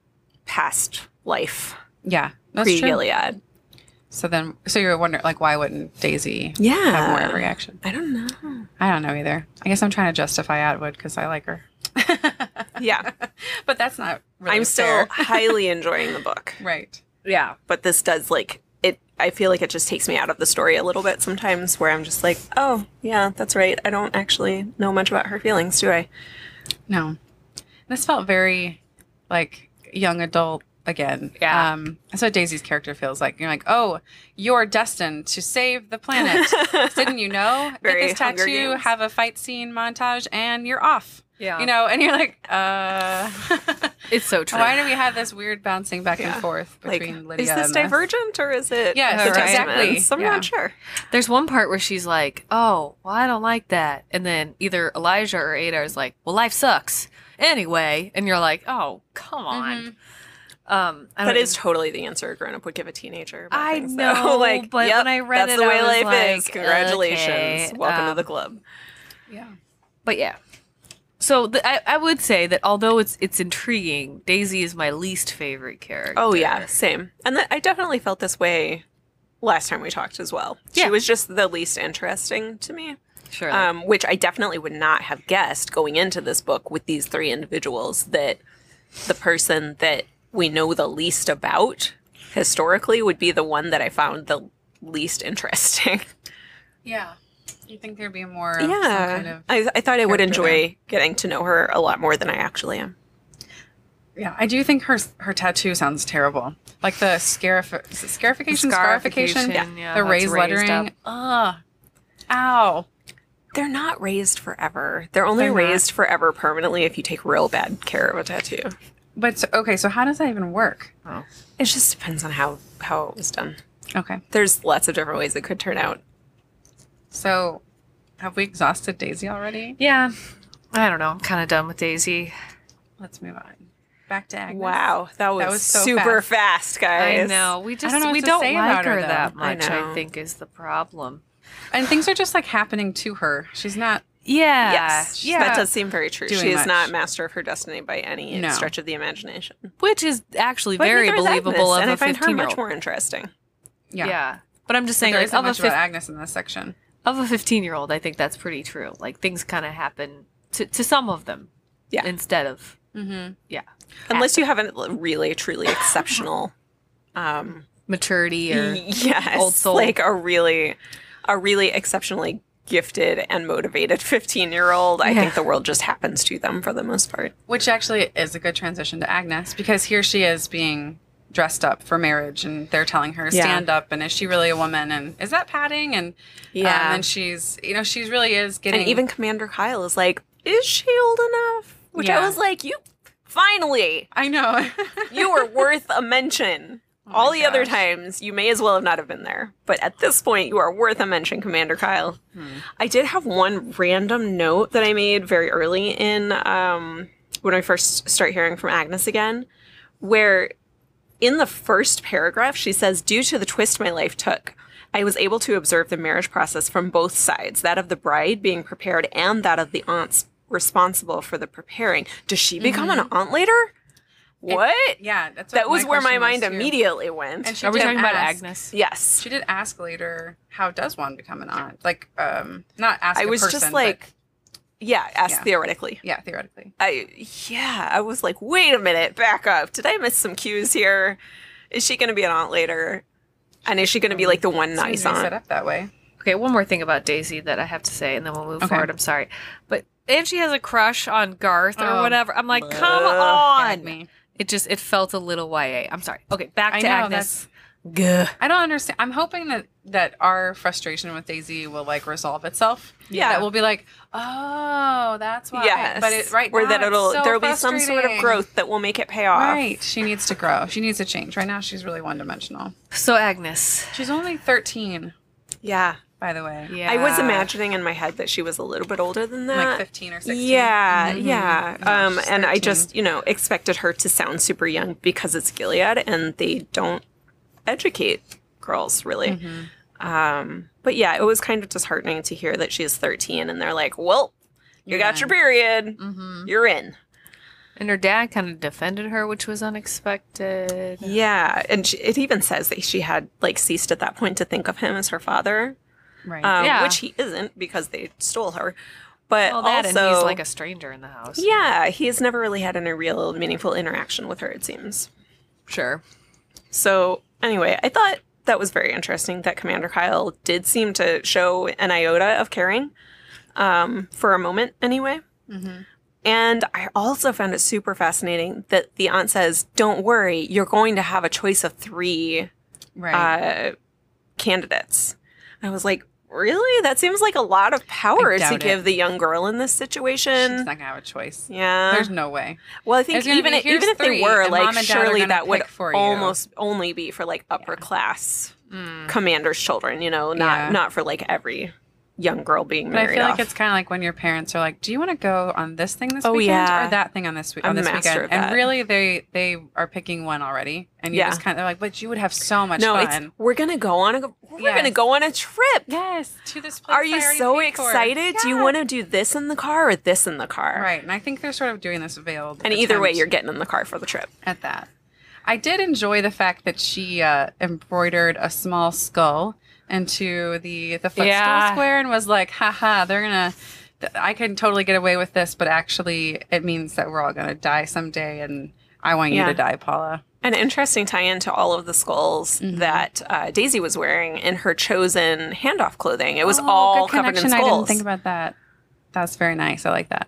past life Yeah, that's pre true. Gilead. So you're wondering, like, why wouldn't Daisy Yeah. have more of a reaction? I don't know. I don't know either. I guess I'm trying to justify Atwood because I like her. Yeah, But that's not really I'm still fair. highly enjoying the book. Right. Yeah, but this does like it. I feel like it just takes me out of the story a little bit sometimes, where I'm just like, oh yeah, that's right. I don't actually know much about her feelings, do I? No. This felt very, like, young adult again. Yeah. That's what Daisy's character feels like. You're like, oh, you're destined to save the planet. Didn't you know? Very Get this Hunger tattoo, Games. have a fight scene montage, and you're off. Yeah. You know, and you're like, It's so true. why do we have this weird bouncing back and Yeah. forth Like, between Lydia is this and divergent or is it? Yes, the right. Testaments? Exactly. I'm Yeah. not sure. There's one part where she's like, "Oh, well, I don't like that," and then either Elijah or Ada is like, "Well, life sucks anyway," and you're like, "Oh, come on." I That don't- is totally the answer a grown up would give a teenager. about I things, know, though. like, but yep, when I read that's it, the way I was life like, is. Congratulations, okay, welcome to the club. Yeah. But yeah. So I would say that although it's intriguing, Daisy is my least favorite character. Oh yeah, same. And I definitely felt this way last time we talked as well. Yeah. She was just the least interesting to me. sure. Which I definitely would not have guessed going into this book with these three individuals, that the person that we know the least about historically would be the one that I found the least interesting. Yeah. You think there'd be more of some Yeah. kind of... I thought I would character enjoy getting to know her a lot more than I actually am. Yeah, I do think her tattoo sounds terrible. Like the scarification? Scarification, Yeah. yeah, The that's raised raised lettering. up. Ugh. Ow. They're not raised forever. They're only They're not. raised forever permanently if you take real bad care of a tattoo. But, okay, so how does that even work? It just depends on how it was done. Okay. There's lots of different ways it could turn out. So, have we exhausted Daisy already? yeah. I don't know. I'm kind of done with Daisy. Let's move on. Back to Agnes. Wow, that was was so super fast, guys. I know. We just don't know what we to don't say like about her, her though. that I much. know. I think is the problem. And things are just like happening to her. She's not... Yeah. Yes, Yeah. that does seem very true. Doing She is much. not master of her destiny by any No. stretch of the imagination. Which is actually But very neither is believable Agnes, of and a I find her 15-year-old. much more interesting. Yeah. Yeah. But I'm just saying, There like, isn't of a much about Agnes in this section. of a 15-year-old, I think that's pretty true. Like, things kind of happen to some of them. Yeah. Instead of, Unless you have a really, truly exceptional maturity or yes, old soul. like a really exceptionally gifted and motivated 15-year-old. I think the world just happens to them for the most part. Which actually is a good transition to Agnes, because here she is being dressed up for marriage, and they're telling her stand up, and is she really a woman, and is that padding, and and she's she really is getting, and even Commander Kyle is like, is she old enough? Which I was like, you finally, I know. you were worth a mention. All the other times, you may as well have not have been there. But at this point, you are worth a mention, Commander Kyle. I did have one random note that I made very early in when I first start hearing from Agnes again, where in the first paragraph, she says, due to the twist my life took, I was able to observe the marriage process from both sides, that of the bride being prepared and that of the aunts responsible for the preparing. Does she become an aunt later? What? Yeah, that's that was where my question mind was, too. immediately went. And she are we did talking about ask- Agnes? Yes. She did ask later, how does one become an aunt? Like, not ask I a was person, just like, ask Yeah. theoretically. yeah, theoretically. I was like, wait a minute, back up. Did I miss some cues here? Is she going to be an aunt later? And is she going to be like the one nice Seems to be set aunt? up that way. Okay, one more thing about Daisy that I have to say, and then we'll move Okay. forward. I'm sorry. And she has a crush on Garth or Oh, whatever. I'm like, come on. Gag me. It felt a little YA. I'm sorry. Okay, back I to know, Agnes. Gah. I don't understand. I'm hoping that our frustration with Daisy will like resolve itself. Yeah. That we'll be like, oh, that's why. Yes. But it right Or now that it's so there'll be some sort of frustrating. growth that will make it pay off. Right. She needs to grow. She needs to change. Right now she's really one dimensional. So Agnes. She's only 13, Yeah. by the way. Yeah. I was imagining in my head that she was a little bit older than that. Like 15 or 16. Yeah, yeah. No, she's And I 13. just, expected her to sound super young because it's Gilead and they don't educate girls really. But yeah, it was kind of disheartening to hear that she is 13 and they're like, well, you got your period. You're in. And her dad kind of defended her, which was unexpected. Yeah. And it even says that she had like ceased at that point to think of him as her father, Right. Yeah. which he isn't because they stole her. But Well, that also, and he's like a stranger in the house. yeah, he's never really had any real meaningful interaction with her, it seems. Sure. So anyway, I thought that was very interesting that Commander Kyle did seem to show an iota of caring for a moment anyway. And I also found it super fascinating that the aunt says, don't worry, you're going to have a choice of 3 Right. candidates. And I was like, really? That seems like a lot of power I to doubt give it. the young girl in this She's situation. not gonna have a choice. Yeah. There's no way. Well, I think It's gonna even be, if, here's even if they 3, were, and like, mom and dad are surely gonna that would pick for you. almost only be for like upper class commander's children, not for like every young girl being But I married feel off. like it's kind of like when your parents are like, "Do you want to go on this thing this Oh, weekend yeah. or that thing on this I'm this the master weekend?" of that. And really, they are picking one already, and you Yeah. just kind of like, "But you would have so much no, fun." it's we're gonna go on a trip. Yes, to this place. Are you I already so paid for. excited? Do you Yeah. want to do this in the car or this in the car? Right, and I think they're sort of doing this veiled. And either way, attempt you're getting in the car for the trip. at that. I did enjoy the fact that she embroidered a small skull into the footstool Yeah. square and was like, haha, they're gonna I can totally get away with this, but actually it means that we're all gonna die someday, and I want you Yeah. to die, Paula. An interesting tie-in to all of the skulls that Daisy was wearing in her chosen handoff clothing. It was all good covered in connection. skulls. I didn't think about that. That's very nice. I like that.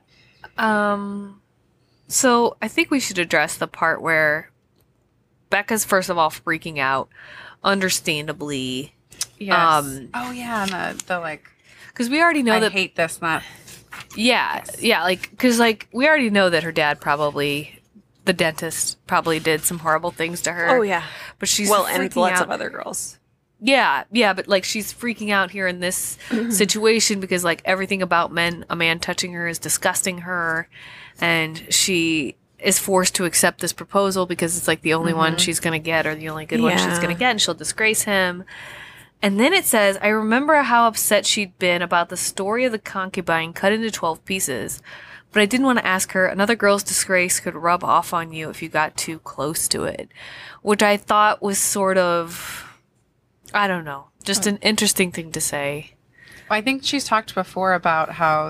So I think we should address the part where Becca's first of all freaking out, understandably, Yes. Oh yeah, and the like. because we already know I that. hate this. Not Yeah, like because we already know that her dad probably, the dentist, probably did some horrible things to her. Oh yeah. but she's Well, and freaking lots out. of other girls. Yeah, but like she's freaking out here in this situation because like everything about a man touching her is disgusting her, and she is forced to accept this proposal because it's like the only one she's gonna get or the only good one she's Yeah. gonna get, and she'll disgrace him. And then it says, I remember how upset she'd been about the story of the concubine cut into 12 pieces, but I didn't want to ask her. Another girl's disgrace could rub off on you if you got too close to it, which I thought was sort of, I don't know, just an interesting thing to say. I think she's talked before about how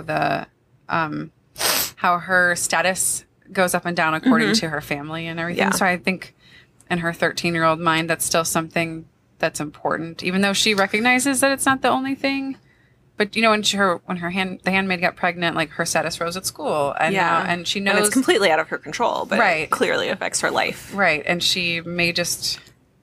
how her status goes up and down according to her family and everything. Yeah. So I think in her 13-year-old mind, that's still something that's important, even though she recognizes that it's not the only thing. But you know, when the handmaid got pregnant, like her status rose at school, and and she knows and it's completely out of her control, but Right. it clearly affects her life. right, and she may just.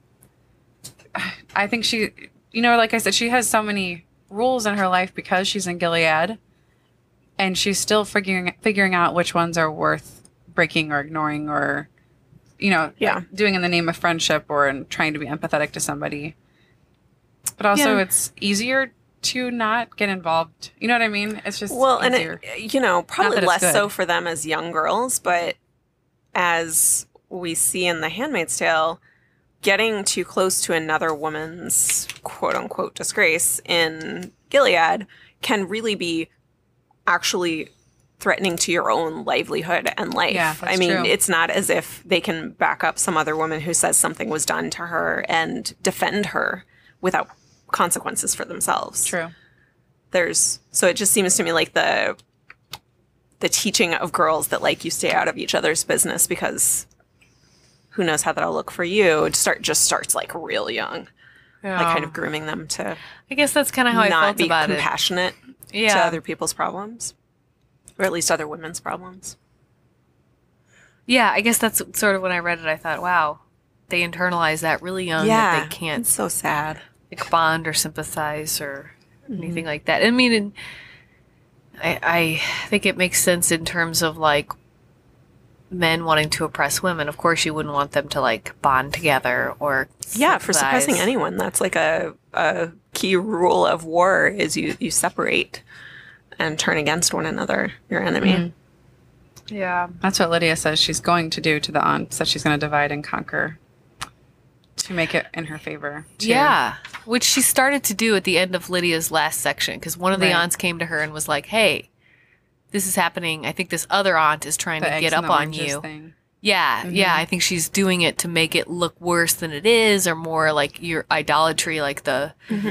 I think she, you know, like I said, she has so many rules in her life because she's in Gilead, and she's still figuring out which ones are worth breaking or ignoring, or, you know, doing in the name of friendship or in trying to be empathetic to somebody. But also, it's easier to not get involved. You know what I mean? It's just easier. And you know, probably that it's less good. so for them as young girls, but as we see in The Handmaid's Tale, getting too close to another woman's quote unquote disgrace in Gilead can really be actually threatening to your own livelihood and life. Yeah, that's I mean, true. it's not as if they can back up some other woman who says something was done to her and defend her without consequences for themselves. True. So it just seems to me like the teaching of girls that like you stay out of each other's business because who knows how that'll look for you just starts like real young. Like kind of grooming them to I guess that's kind of how I not felt be about it. compassionate to Yeah. other people's problems. Or at least other women's problems. Yeah, I guess that's sort of when I read it. I thought, wow, they internalize that really young that they can't It's so sad. like bond or sympathize or anything like that. I mean, I think it makes sense in terms of like men wanting to oppress women. Of course, you wouldn't want them to like bond together or Yeah, for suppressing sympathize. anyone. That's like a key rule of war is you separate and turn against one another, your enemy. Yeah. That's what Lydia says she's going to do to the aunts, that she's going to divide and conquer to make it in her favor. too. Yeah, which she started to do at the end of Lydia's last section because one of the Right. aunts came to her and was like, "Hey, this is happening. I think this other aunt is trying The to eggs get and up the on oranges you." thing. Yeah, yeah. I think she's doing it to make it look worse than it is, or more like your idolatry, like the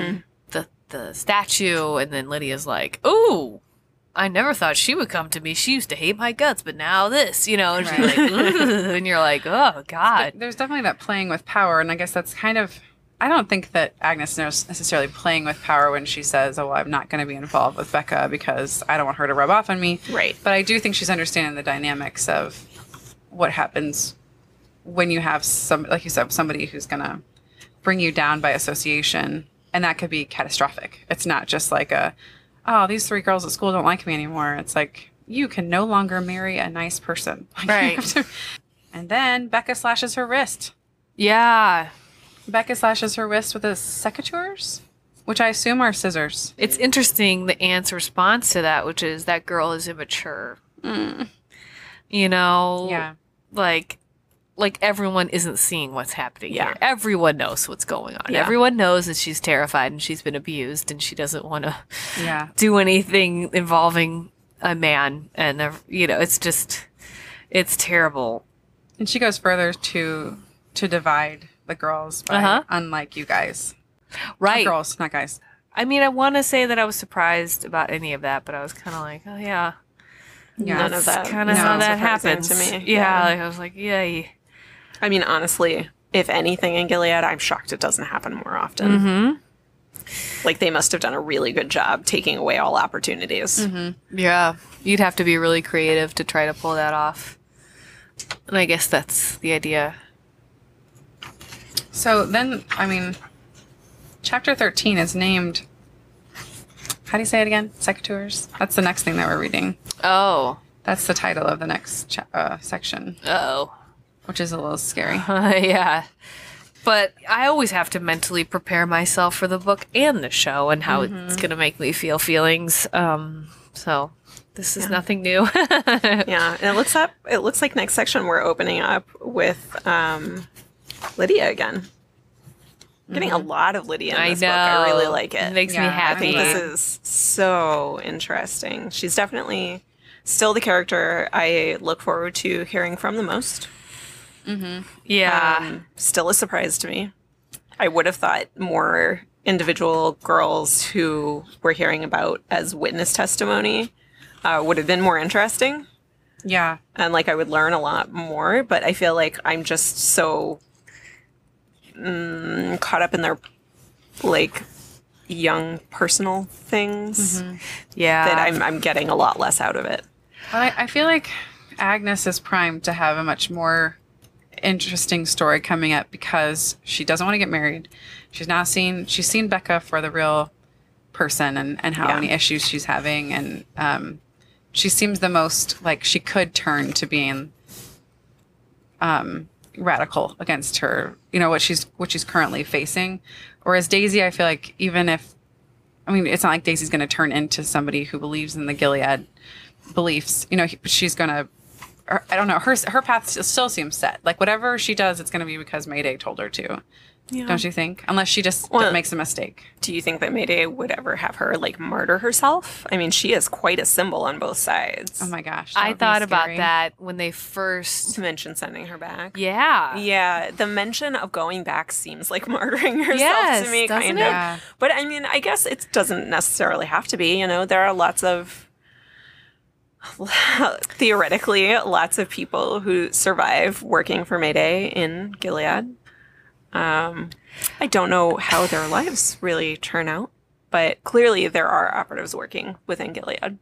statue. And then Lydia's like, "Ooh, I never thought she would come to me. She used to hate my guts, but now this, you know." And she's like, "Ugh," and you're like, "Oh God." There's definitely that playing with power, and I guess that's kind of. I don't think that Agnes knows necessarily playing with power when she says, "Oh, well, I'm not going to be involved with Becca because I don't want her to rub off on me." Right. But I do think she's understanding the dynamics of what happens when you have like you said, somebody who's going to bring you down by association, and that could be catastrophic. It's not just like oh, these 3 girls at school don't like me anymore. It's like, you can no longer marry a nice person. Like, you Right. have to- And then Becca slashes her wrist. Yeah. Becca slashes her wrist with a secateurs, which I assume are scissors. It's interesting the aunt's response to that, which is that girl is immature. You know, Yeah. like everyone isn't seeing what's happening Yeah. here. Everyone knows what's going on. Yeah. Everyone knows that she's terrified and she's been abused and she doesn't want to Yeah. do anything involving a man. And you know, it's terrible. And she goes further to divide the girls by unlike you guys. Right. Girls, not guys. I mean, I want to say that I was surprised about any of that, but I was kind of like, oh yeah. Yeah. None of that. Kind of no, how that surprising happens to me. Yeah, like, I was like, yay. I mean, honestly, if anything in Gilead, I'm shocked it doesn't happen more often. Mm-hmm. Like they must have done a really good job taking away all opportunities. Yeah, you'd have to be really creative to try to pull that off. And I guess that's the idea. So then, I mean, chapter 13 is named, how do you say it again? Secateurs? That's the next thing that we're reading. Oh. That's the title of the next section, Oh. which is a little scary. Yeah. But I always have to mentally prepare myself for the book and the show and how it's going to make me feel feelings. So this is nothing new. Yeah, and it looks like next section we're opening up with Lydia again. Getting a lot of Lydia in I this know. book. I really like it. It makes me Yeah, I I happy. think this is so interesting. She's definitely still the character I look forward to hearing from the most. Yeah. Still a surprise to me. I would have thought more individual girls who we're hearing about as witness testimony would have been more interesting. Yeah. And like I would learn a lot more, but I feel like I'm just so caught up in their like young personal things Yeah. that I'm getting a lot less out of it. But I feel like Agnes is primed to have a much more interesting story coming up because she doesn't want to get married. She's seen Becca for the real person and how many issues she's having. And she seems the most like she could turn to being radical against her, what she's currently facing. Whereas Daisy, I feel like it's not like Daisy's going to turn into somebody who believes in the Gilead beliefs. She's going to, I don't know, her path still seems set. Like whatever she does, it's going to be because Mayday told her to. Yeah. Don't you think? Unless she just makes a mistake. Do you think that Mayday would ever have her like murder herself? I mean, she is quite a symbol on both sides. Oh my gosh. I thought about that when they first mentioned sending her back. Yeah. Yeah, the mention of going back seems like martyring herself to me, doesn't kind it? of. Yeah. But I mean, I guess it doesn't necessarily have to be. There are theoretically, lots of people who survive working for Mayday in Gilead. I don't know how their lives really turn out, but clearly there are operatives working within Gilead.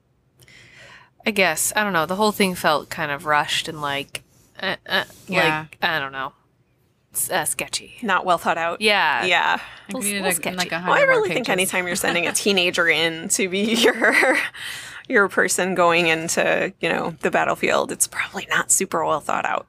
I guess. I don't know. The whole thing felt kind of rushed and like I don't know. Sketchy. Not well thought out. Yeah. Yeah. I think we needed little like sketchy. 100 Well, I more really think pages. anytime you're sending a teenager in to be your person going into, the battlefield, it's probably not super well thought out.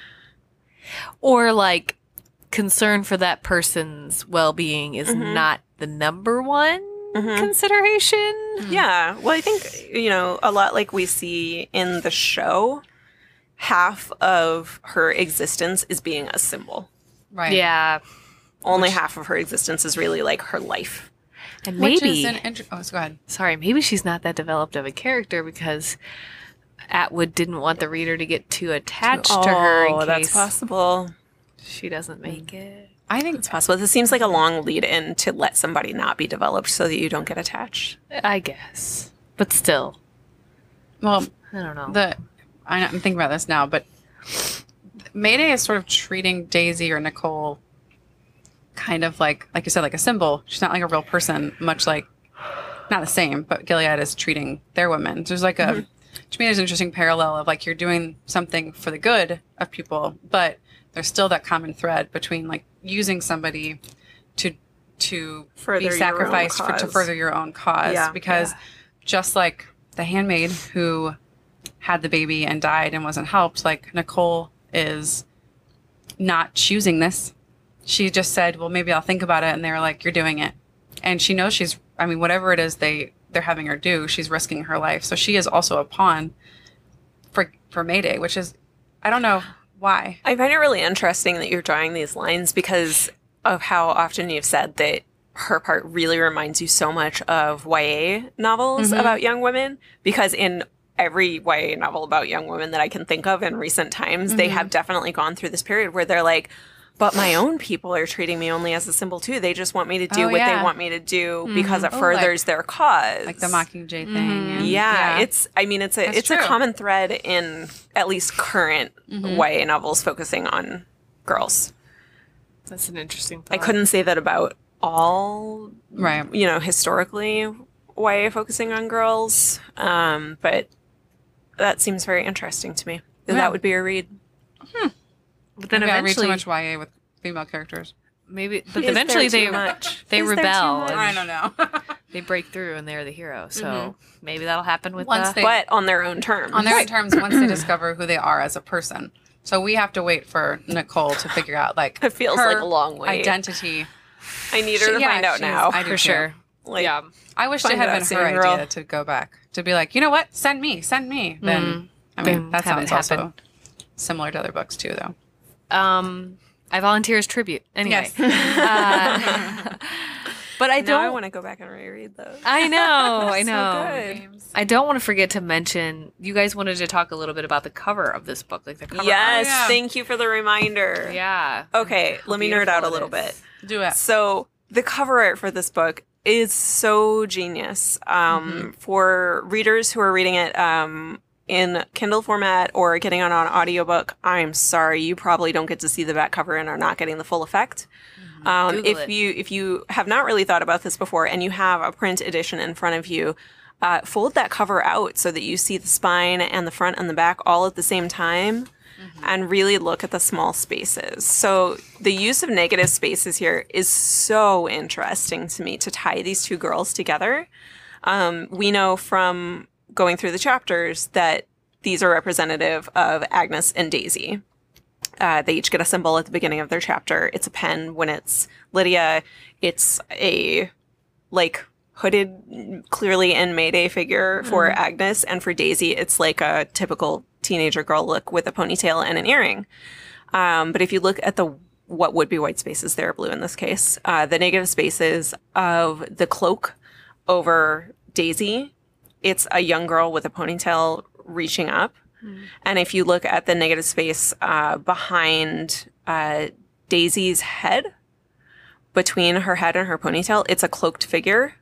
Or like concern for that person's well-being is not the number one consideration. Yeah. Well, I think, a lot like we see in the show, half of her existence is being a symbol. Right. Yeah. Only half of her existence is really like her life. And Which maybe is so go ahead. sorry, maybe she's not that developed of a character because Atwood didn't want the reader to get too attached to her in that's case possible. she doesn't make it. I think It's possible. This seems like a long lead in to let somebody not be developed so that you don't get attached. I guess. But still, well, I don't know. I'm thinking about this now, but Mayday is sort of treating Daisy or Nicole kind of like you said, like a symbol. She's not like a real person, much like, not the same, but Gilead is treating their women. There's like to me, there's an interesting parallel of like you're doing something for the good of people, but there's still that common thread between like using somebody to Further be your own sacrificed to cause. further your own cause. Yeah. Because just like the handmaid who had the baby and died and wasn't helped, like Nicole is not choosing this. She just said, well, maybe I'll think about it. And they were like, you're doing it. And she knows whatever it is they're having her do, she's risking her life. So she is also a pawn for Mayday, which is, I don't know why. I find it really interesting that you're drawing these lines because of how often you've said that her part really reminds you so much of YA novels about young women, because in every YA novel about young women that I can think of in recent times, they have definitely gone through this period where they're like, but my own people are treating me only as a symbol too. They just want me to do what they want me to do because it furthers their cause. Like the Mockingjay thing. And, Yeah, it's a true. common thread in at least current YA novels focusing on girls. That's an interesting I thought. couldn't say that about all, right. historically YA focusing on girls, but that seems very interesting to me. Yeah. That would be a read. But then Maybe I read too eventually, much YA with female characters. but Is there eventually too much? they Is there too rebel. much? and I don't know. They break through and they're the hero. So maybe that'll happen with Once the. they- But on their own terms. On their own terms, once they discover who they are as a person. So we have to wait for Nicole to figure out like It feels her like a long wait. identity. I need her to find out now. I do for too. sure. Like, Yeah. I wish Find it had out been soon, her girl. idea to go back to be like, you know what? Send me. Then I mean Then that have it sounds also happen. similar to other books too, though. I volunteer as tribute. Anyway. Yes. But I Now I don't. want to go back and reread those. I know. I So know. good. Games. I don't want to forget to mention. You guys wanted to talk a little bit about the cover of this book, like the cover. Yes, yeah. thank you for the reminder. art. Yeah. Okay, let me nerd beautiful out a it little is. bit. Do it. So the cover art for this book is so genius. For readers who are reading it in Kindle format or getting it on audiobook, I'm sorry, you probably don't get to see the back cover and are not getting the full effect. Google If it. you have not really thought about this before and you have a print edition in front of you, fold that cover out so that you see the spine and the front and the back all at the same time. And really look at the small spaces. So the use of negative spaces here is so interesting to me to tie these two girls together. We know from going through the chapters that these are representative of Agnes and Daisy. They each get a symbol at the beginning of their chapter. It's a pen. When it's Lydia, it's a like hooded, clearly in Mayday figure for Agnes, and for Daisy, it's like a typical teenager girl look with a ponytail and an earring. But if you look at what would be white spaces, they're blue in this case. The negative spaces of the cloak over Daisy, it's a young girl with a ponytail reaching up. And if you look at the negative space behind Daisy's head, between her head and her ponytail, it's a cloaked figure.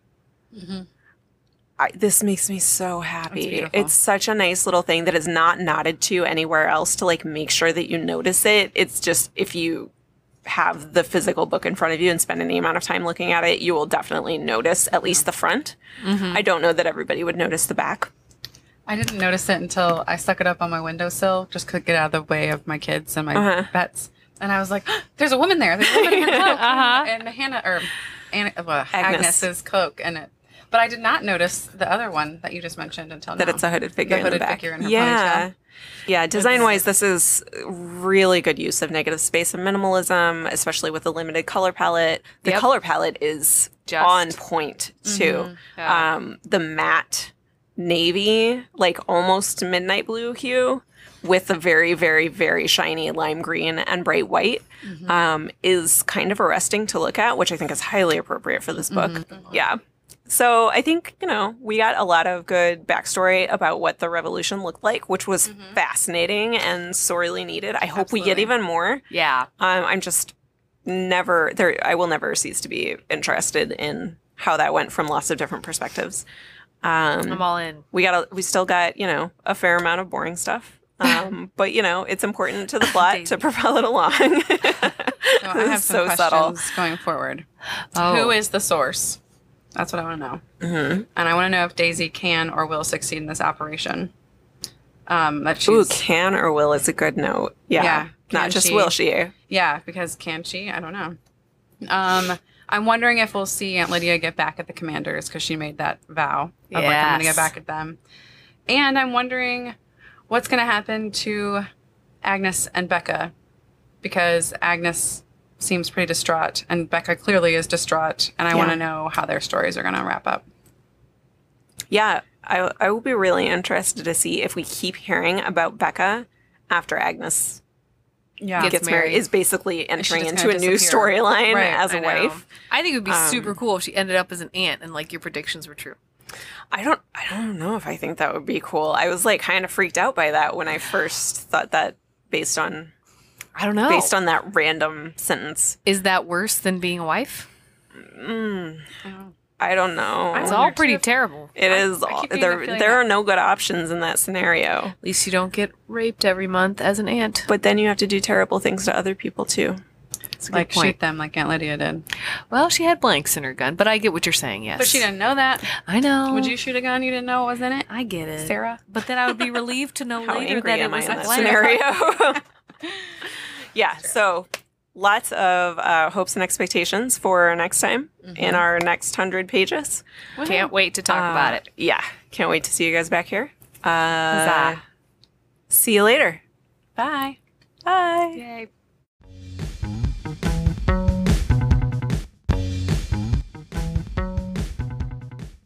This makes me so happy. beautiful. It's such a nice little thing that is not nodded to anywhere else to like make sure that you notice it. It's just if you have the physical book in front of you and spend any amount of time looking at it, you will definitely notice at least the front. I don't know that everybody would notice the back. I didn't notice it until I stuck it up on my windowsill, just could get out of the way of my kids and my pets. And I was like, there's a woman there. There's a woman in her cloak. And Hannah, or Agnes's cloak. But I did not notice the other one that you just mentioned until now. That it's a hooded figure in the hooded back. figure in her yeah. ponytail. Yeah, design-wise, this is really good use of negative space and minimalism, especially with the limited color palette. The color palette is Just- on point, too. Yeah. The matte navy, like almost midnight blue hue, with the very, very, very shiny lime green and bright white, is kind of arresting to look at, which I think is highly appropriate for this book. Yeah. So I think, we got a lot of good backstory about what the revolution looked like, which was fascinating and sorely needed. I hope we get Absolutely. even more. Yeah. I'm just I will never cease to be interested in how that went from lots of different perspectives. I'm all in. We still got, a fair amount of boring stuff. But it's important to the plot to propel it along. So I have some So questions subtle. going forward. Oh. Who is the source? That's what I want to know. And I want to know if Daisy can or will succeed in this operation. That Ooh, she's, can or will is a good note. Yeah. Yeah, Not can just she? will she. yeah, because can she? I don't know. I'm wondering if we'll see Aunt Lydia get back at the commanders because she made that vow of like, I'm going to Yes. get back at them. And I'm wondering what's going to happen to Agnes and Becca because Agnes seems pretty distraught and Becca clearly is distraught. And I want to know how their stories are going to wrap up. Yeah. I will be really interested to see if we keep hearing about Becca after Agnes Yeah. gets married, is basically entering just into gonna a new disappear. storyline Right, as a I know. wife. I think it would be super cool if she ended up as an aunt and like your predictions were true. I don't know if I think that would be cool. I was like kind of freaked out by that when I first thought that based on I don't know. that random sentence. Is that worse than being a wife? I don't know. It's wonder all too pretty if- terrible. It is. I keep getting the There feeling are that- no good options in that scenario. At least you don't get raped every month as an aunt. But then you have to do terrible things to other people too. That's a good Like point. shoot them like Aunt Lydia did. Well, she had blanks in her gun, but I get what you're saying, yes. But she didn't know that. I know. Would you shoot a gun you didn't know what was in it? I get it. Sarah? But then I would be relieved to know How later angry that it am I was in a that blank. scenario? Yeah. So lots of hopes and expectations for next time in our next 100 pages. Can't wait to talk about it. Yeah. Can't wait to see you guys back here. Huzzah. See you later. Bye. Bye. Yay.